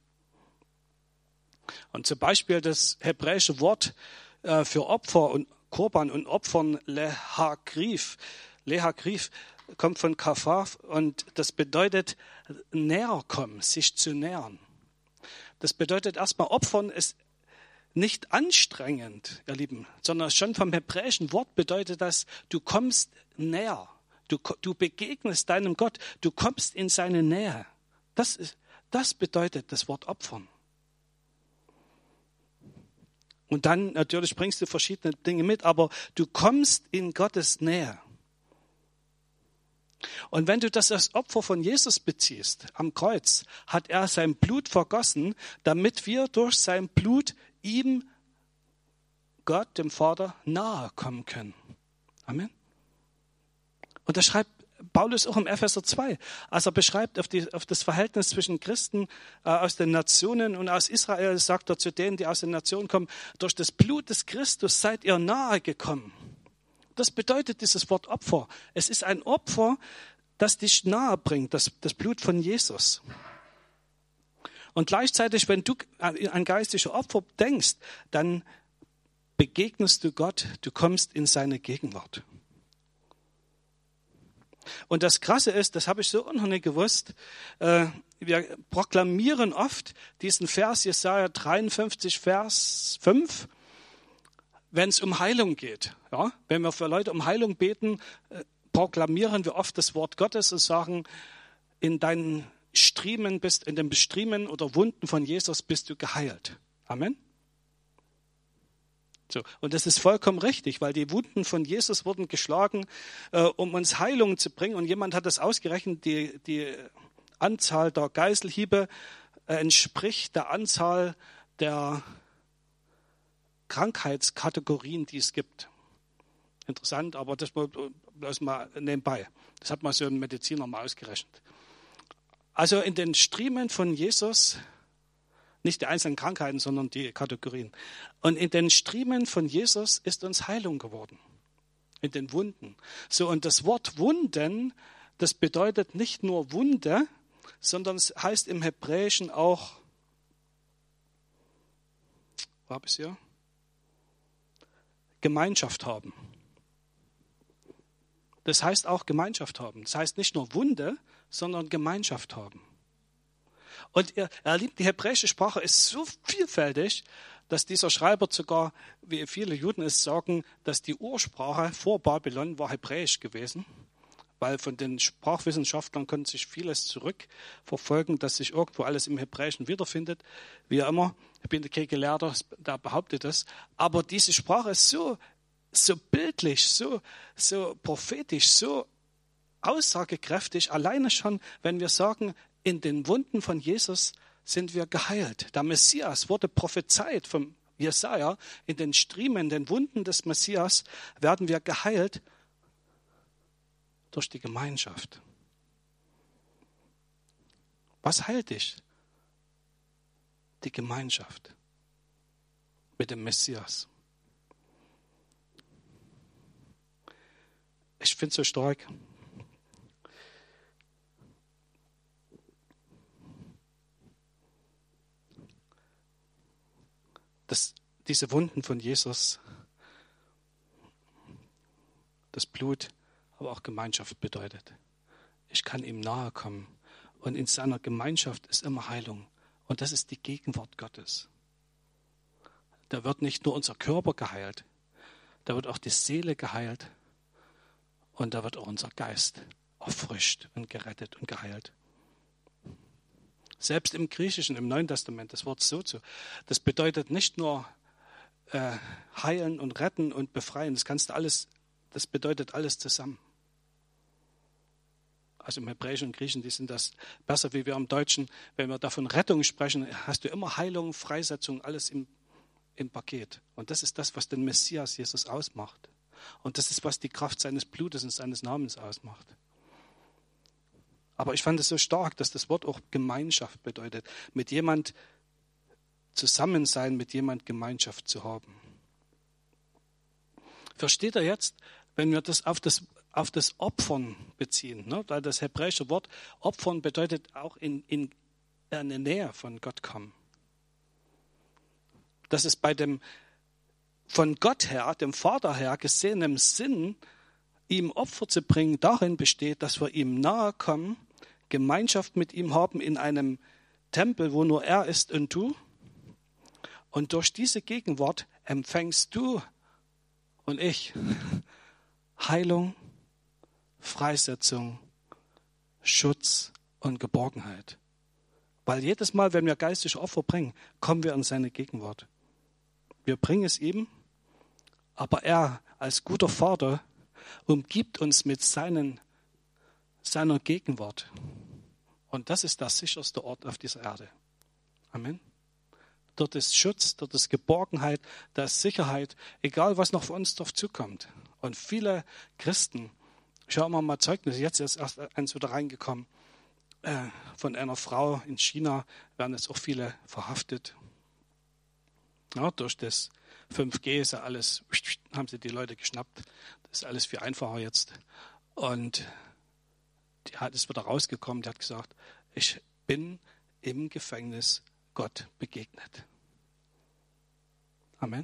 Und zum Beispiel das hebräische Wort äh, für Opfer und Korban und Opfern, Lehagrif. Lehagrif kommt von Kafaf und das bedeutet näher kommen, sich zu nähern. Das bedeutet erstmal, Opfern ist nicht anstrengend, ihr Lieben, sondern schon vom hebräischen Wort bedeutet das, du kommst näher, du, du begegnest deinem Gott, du kommst in seine Nähe. Das, ist, das bedeutet das Wort Opfern. Und dann natürlich bringst du verschiedene Dinge mit, aber du kommst in Gottes Nähe. Und wenn du das als Opfer von Jesus beziehst, am Kreuz, hat er sein Blut vergossen, damit wir durch sein Blut ihm, Gott, dem Vater, nahe kommen können. Amen. Und das schreibt Paulus auch im Epheser zwei, als er beschreibt auf, die, auf das Verhältnis zwischen Christen äh, aus den Nationen und aus Israel, sagt er zu denen, die aus den Nationen kommen, durch das Blut des Christus seid ihr nahe gekommen. Das bedeutet dieses Wort Opfer. Es ist ein Opfer, das dich nahe bringt, das, das Blut von Jesus. Und gleichzeitig, wenn du an geistliche Opfer denkst, dann begegnest du Gott, du kommst in seine Gegenwart. Und das Krasse ist, das habe ich so noch nicht gewusst, äh, wir proklamieren oft diesen Vers, Jesaja dreiundfünfzig, Vers fünf, wenn es um Heilung geht. Ja? Wenn wir für Leute um Heilung beten, äh, proklamieren wir oft das Wort Gottes und sagen, in deinen Striemen bist, in den Striemen oder Wunden von Jesus bist du geheilt. Amen. So, und das ist vollkommen richtig, weil die Wunden von Jesus wurden geschlagen, äh, um uns Heilung zu bringen. Und jemand hat das ausgerechnet, die, die Anzahl der Geißelhiebe äh, entspricht der Anzahl der Krankheitskategorien, die es gibt. Interessant, aber das bloß mal nebenbei. Das hat mal so ein Mediziner mal ausgerechnet. Also in den Striemen von Jesus, nicht die einzelnen Krankheiten, sondern die Kategorien. Und in den Striemen von Jesus ist uns Heilung geworden. In den Wunden. So, und das Wort Wunden, das bedeutet nicht nur Wunde, sondern es heißt im Hebräischen auch, wo habe ich es hier? Gemeinschaft haben. Das heißt auch Gemeinschaft haben. Das heißt nicht nur Wunde, sondern Gemeinschaft haben. Und ihr, ihr Lieben, die hebräische Sprache ist so vielfältig, dass dieser Schreiber sogar, wie viele Juden es sagen, dass die Ursprache vor Babylon war hebräisch gewesen, weil von den Sprachwissenschaftlern konnte sich vieles zurückverfolgen, dass sich irgendwo alles im Hebräischen wiederfindet. Wie auch immer, ich bin kein Gelehrter, der behauptet das. Aber diese Sprache ist so, so bildlich, so, so prophetisch, so aussagekräftig, alleine schon, wenn wir sagen, in den Wunden von Jesus sind wir geheilt. Der Messias wurde prophezeit vom Jesaja. In den Striemen, in den Wunden des Messias werden wir geheilt durch die Gemeinschaft. Was heilt dich? Die Gemeinschaft mit dem Messias. Ich finde es so stark. Dass diese Wunden von Jesus, das Blut, aber auch Gemeinschaft bedeutet. Ich kann ihm nahe kommen und in seiner Gemeinschaft ist immer Heilung. Und das ist die Gegenwart Gottes. Da wird nicht nur unser Körper geheilt, da wird auch die Seele geheilt und da wird auch unser Geist erfrischt und gerettet und geheilt. Selbst im Griechischen, im Neuen Testament, das Wort sozo, das bedeutet nicht nur äh, heilen und retten und befreien, das kannst du alles, das bedeutet alles zusammen. Also im Hebräischen und Griechen, die sind das besser wie wir im Deutschen. Wenn wir davon Rettung sprechen, hast du immer Heilung, Freisetzung, alles im, im Paket. Und das ist das, was den Messias Jesus ausmacht. Und das ist, was die Kraft seines Blutes und seines Namens ausmacht. Aber ich fand es so stark, dass das Wort auch Gemeinschaft bedeutet. Mit jemand zusammen sein, mit jemand Gemeinschaft zu haben. Versteht ihr jetzt, wenn wir das auf das, auf das Opfern beziehen? Ne? Weil das hebräische Wort Opfern bedeutet auch in, in eine Nähe von Gott kommen. Dass es bei dem von Gott her, dem Vater her gesehenen Sinn, ihm Opfer zu bringen, darin besteht, dass wir ihm nahe kommen, Gemeinschaft mit ihm haben in einem Tempel, wo nur er ist und du. Und durch diese Gegenwart empfängst du und ich Heilung, Freisetzung, Schutz und Geborgenheit. Weil jedes Mal, wenn wir geistliche Opfer bringen, kommen wir in seine Gegenwart. Wir bringen es ihm, aber er als guter Vater umgibt uns mit seinen, seiner Gegenwart. Und das ist der sicherste Ort auf dieser Erde. Amen. Dort ist Schutz, dort ist Geborgenheit, da ist Sicherheit, egal was noch für uns drauf zukommt. Und viele Christen, schauen wir mal Zeugnisse, jetzt ist erst eins wieder reingekommen, äh, von einer Frau in China werden jetzt auch viele verhaftet. Ja, durch das fünf G ist ja alles, haben sie die Leute geschnappt. Das ist alles viel einfacher jetzt. Und die hat es wieder rausgekommen, die hat gesagt, ich bin im Gefängnis Gott begegnet. Amen.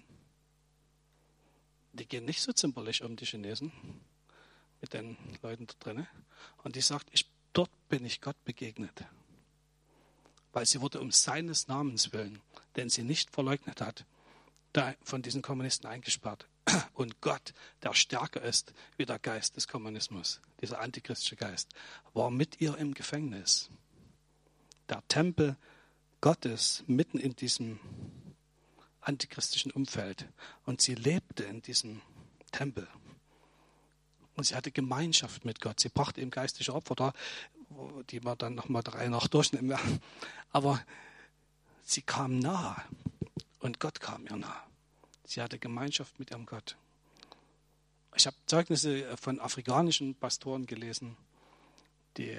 Die gehen nicht so zimperlich um, die Chinesen, mit den Leuten da drinnen. Und die sagt, ich, dort bin ich Gott begegnet. Weil sie wurde um seines Namens willen, den sie nicht verleugnet hat, da von diesen Kommunisten eingesperrt. Und Gott, der stärker ist wie der Geist des Kommunismus, dieser antichristische Geist, war mit ihr im Gefängnis. der Tempel Gottes mitten in diesem antichristlichen Umfeld. Und sie lebte in diesem Tempel. Und sie hatte Gemeinschaft mit Gott. Sie brachte ihm geistliche Opfer da, die wir dann nochmal drei noch durchnehmen werden. Aber sie kam nahe und Gott kam ihr nahe. Sie hatte Gemeinschaft mit ihrem Gott. Ich habe Zeugnisse von afrikanischen Pastoren gelesen, die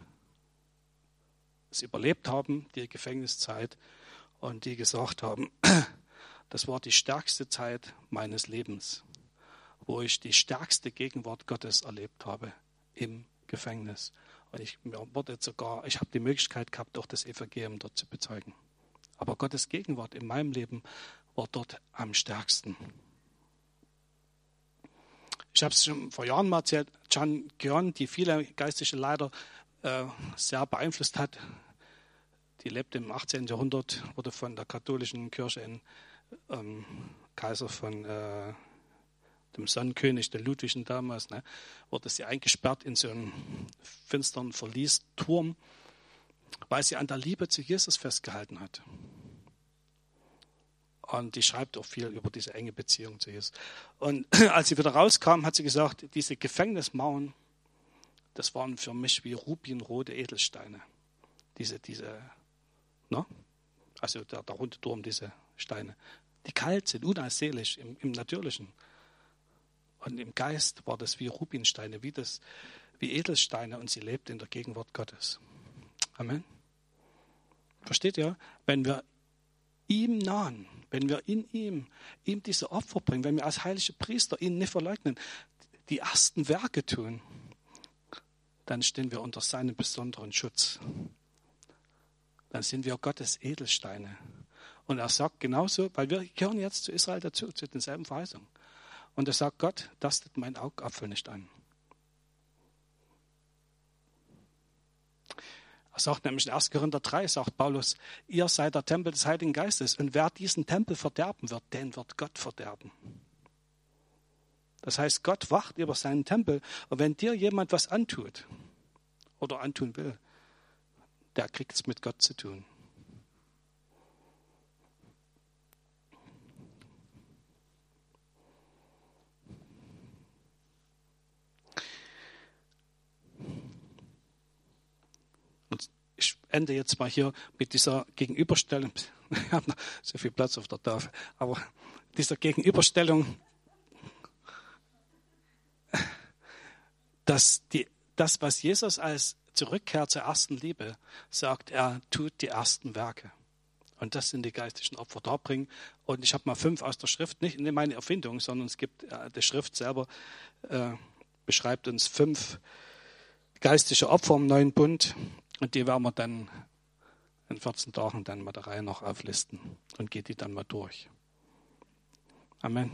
es überlebt haben, die Gefängniszeit, und die gesagt haben, das war die stärkste Zeit meines Lebens, wo ich die stärkste Gegenwart Gottes erlebt habe im Gefängnis. Und ich mir wurde sogar, ich habe die Möglichkeit gehabt, auch das Evangelium dort zu bezeugen. Aber Gottes Gegenwart in meinem Leben war dort am stärksten. Ich habe es schon vor Jahren mal erzählt, John Gyon, die viele geistliche Leiter äh, sehr beeinflusst hat, die lebte im achtzehnten Jahrhundert, wurde von der katholischen Kirche in ähm, Kaiser von äh, dem Sonnenkönig, der Ludwigen damals, ne, wurde sie eingesperrt in so einen finsteren Verliesturm, weil sie an der Liebe zu Jesus festgehalten hat. Und die schreibt auch viel über diese enge Beziehung zu Jesus. Und als sie wieder rauskam, hat sie gesagt, diese Gefängnismauern, das waren für mich wie rubinrote Edelsteine. Diese, diese, ne? Also der, der runde Turm, diese Steine, die kalt sind, unausstehlich im, im Natürlichen. Und im Geist war das wie Rubinsteine, wie, das, wie Edelsteine, und sie lebt in der Gegenwart Gottes. Amen. Versteht ihr? Wenn wir ihm nahen, wenn wir in ihm, ihm diese Opfer bringen, wenn wir als heilige Priester ihn nicht verleugnen, die ersten Werke tun, dann stehen wir unter seinem besonderen Schutz. Dann sind wir Gottes Edelsteine. Und er sagt genauso, weil wir gehören jetzt zu Israel dazu, zu denselben Verheißungen. Und er sagt, Gott, tastet mein Augapfel nicht an. Er sagt nämlich in ersten Korinther drei, sagt Paulus, ihr seid der Tempel des Heiligen Geistes. Und wer diesen Tempel verderben wird, den wird Gott verderben. Das heißt, Gott wacht über seinen Tempel. Und wenn dir jemand was antut oder antun will, der kriegt es mit Gott zu tun. Ich ende jetzt mal hier mit dieser Gegenüberstellung. Ich habe noch so viel Platz auf der Tafel. Aber dieser Gegenüberstellung, dass die, das, was Jesus als Zurückkehr zur ersten Liebe sagt, er tut die ersten Werke. Und das sind die geistlichen Opfer darbringen. Und ich habe mal fünf aus der Schrift, nicht meine Erfindung, sondern es gibt, äh, die Schrift selber äh, beschreibt uns fünf geistliche Opfer im neuen Bund. Und die werden wir dann in vierzehn Tagen dann mal der Reihe noch auflisten und geht die dann mal durch. Amen.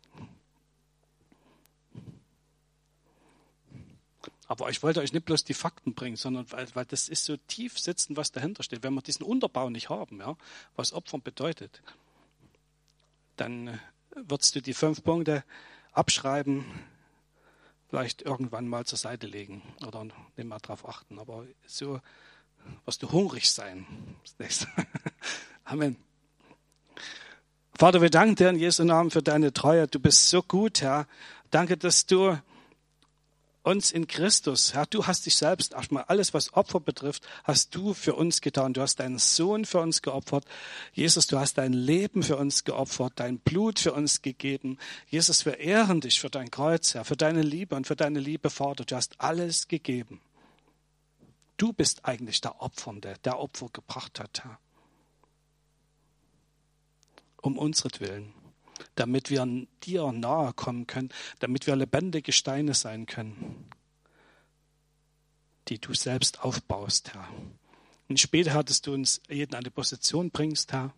Aber ich wollte euch nicht bloß die Fakten bringen, sondern weil, weil das ist so tief sitzend, was dahinter steht. Wenn wir diesen Unterbau nicht haben, ja, was Opfern bedeutet, dann würdest du die fünf Punkte abschreiben, vielleicht irgendwann mal zur Seite legen oder nicht mehr darauf achten. Aber so wirst du hungrig sein. Das nächste. Amen. Vater, wir danken dir in Jesu Namen für deine Treue. Du bist so gut, Herr. Danke, dass du uns in Christus, Herr, du hast dich selbst, erstmal alles, was Opfer betrifft, hast du für uns getan. Du hast deinen Sohn für uns geopfert. Jesus, du hast dein Leben für uns geopfert, dein Blut für uns gegeben. Jesus, wir ehren dich für dein Kreuz, Herr, für deine Liebe und für deine Liebe, Vater. Du hast alles gegeben. Du bist eigentlich der Opfernde, der Opfer gebracht hat, Herr. Um unsretwillen. Damit wir dir nahe kommen können, damit wir lebendige Steine sein können, die du selbst aufbaust, Herr. Und später, Herr, dass du uns jeden an die Position bringst, Herr,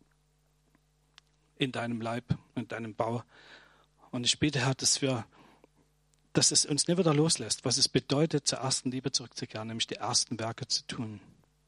in deinem Leib, in deinem Bau. Und ich bete, Herr, dass wir, dass es uns nicht wieder loslässt, was es bedeutet, zur ersten Liebe zurückzukehren, nämlich die ersten Werke zu tun.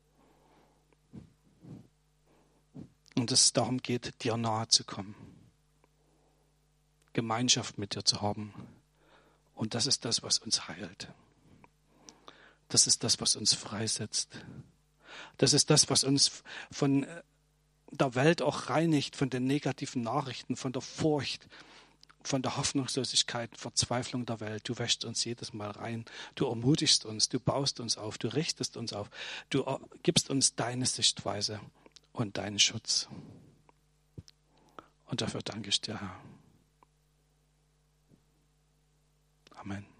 Und dass es darum geht, dir nahe zu kommen. Gemeinschaft mit dir zu haben. Und das ist das, was uns heilt. Das ist das, was uns freisetzt. Das ist das, was uns von der Welt auch reinigt, von den negativen Nachrichten, von der Furcht, von der Hoffnungslosigkeit, Verzweiflung der Welt. Du wäschst uns jedes Mal rein. Du ermutigst uns, du baust uns auf, du richtest uns auf. Du gibst uns deine Sichtweise und deinen Schutz. Und dafür danke ich dir, Herr. Amen.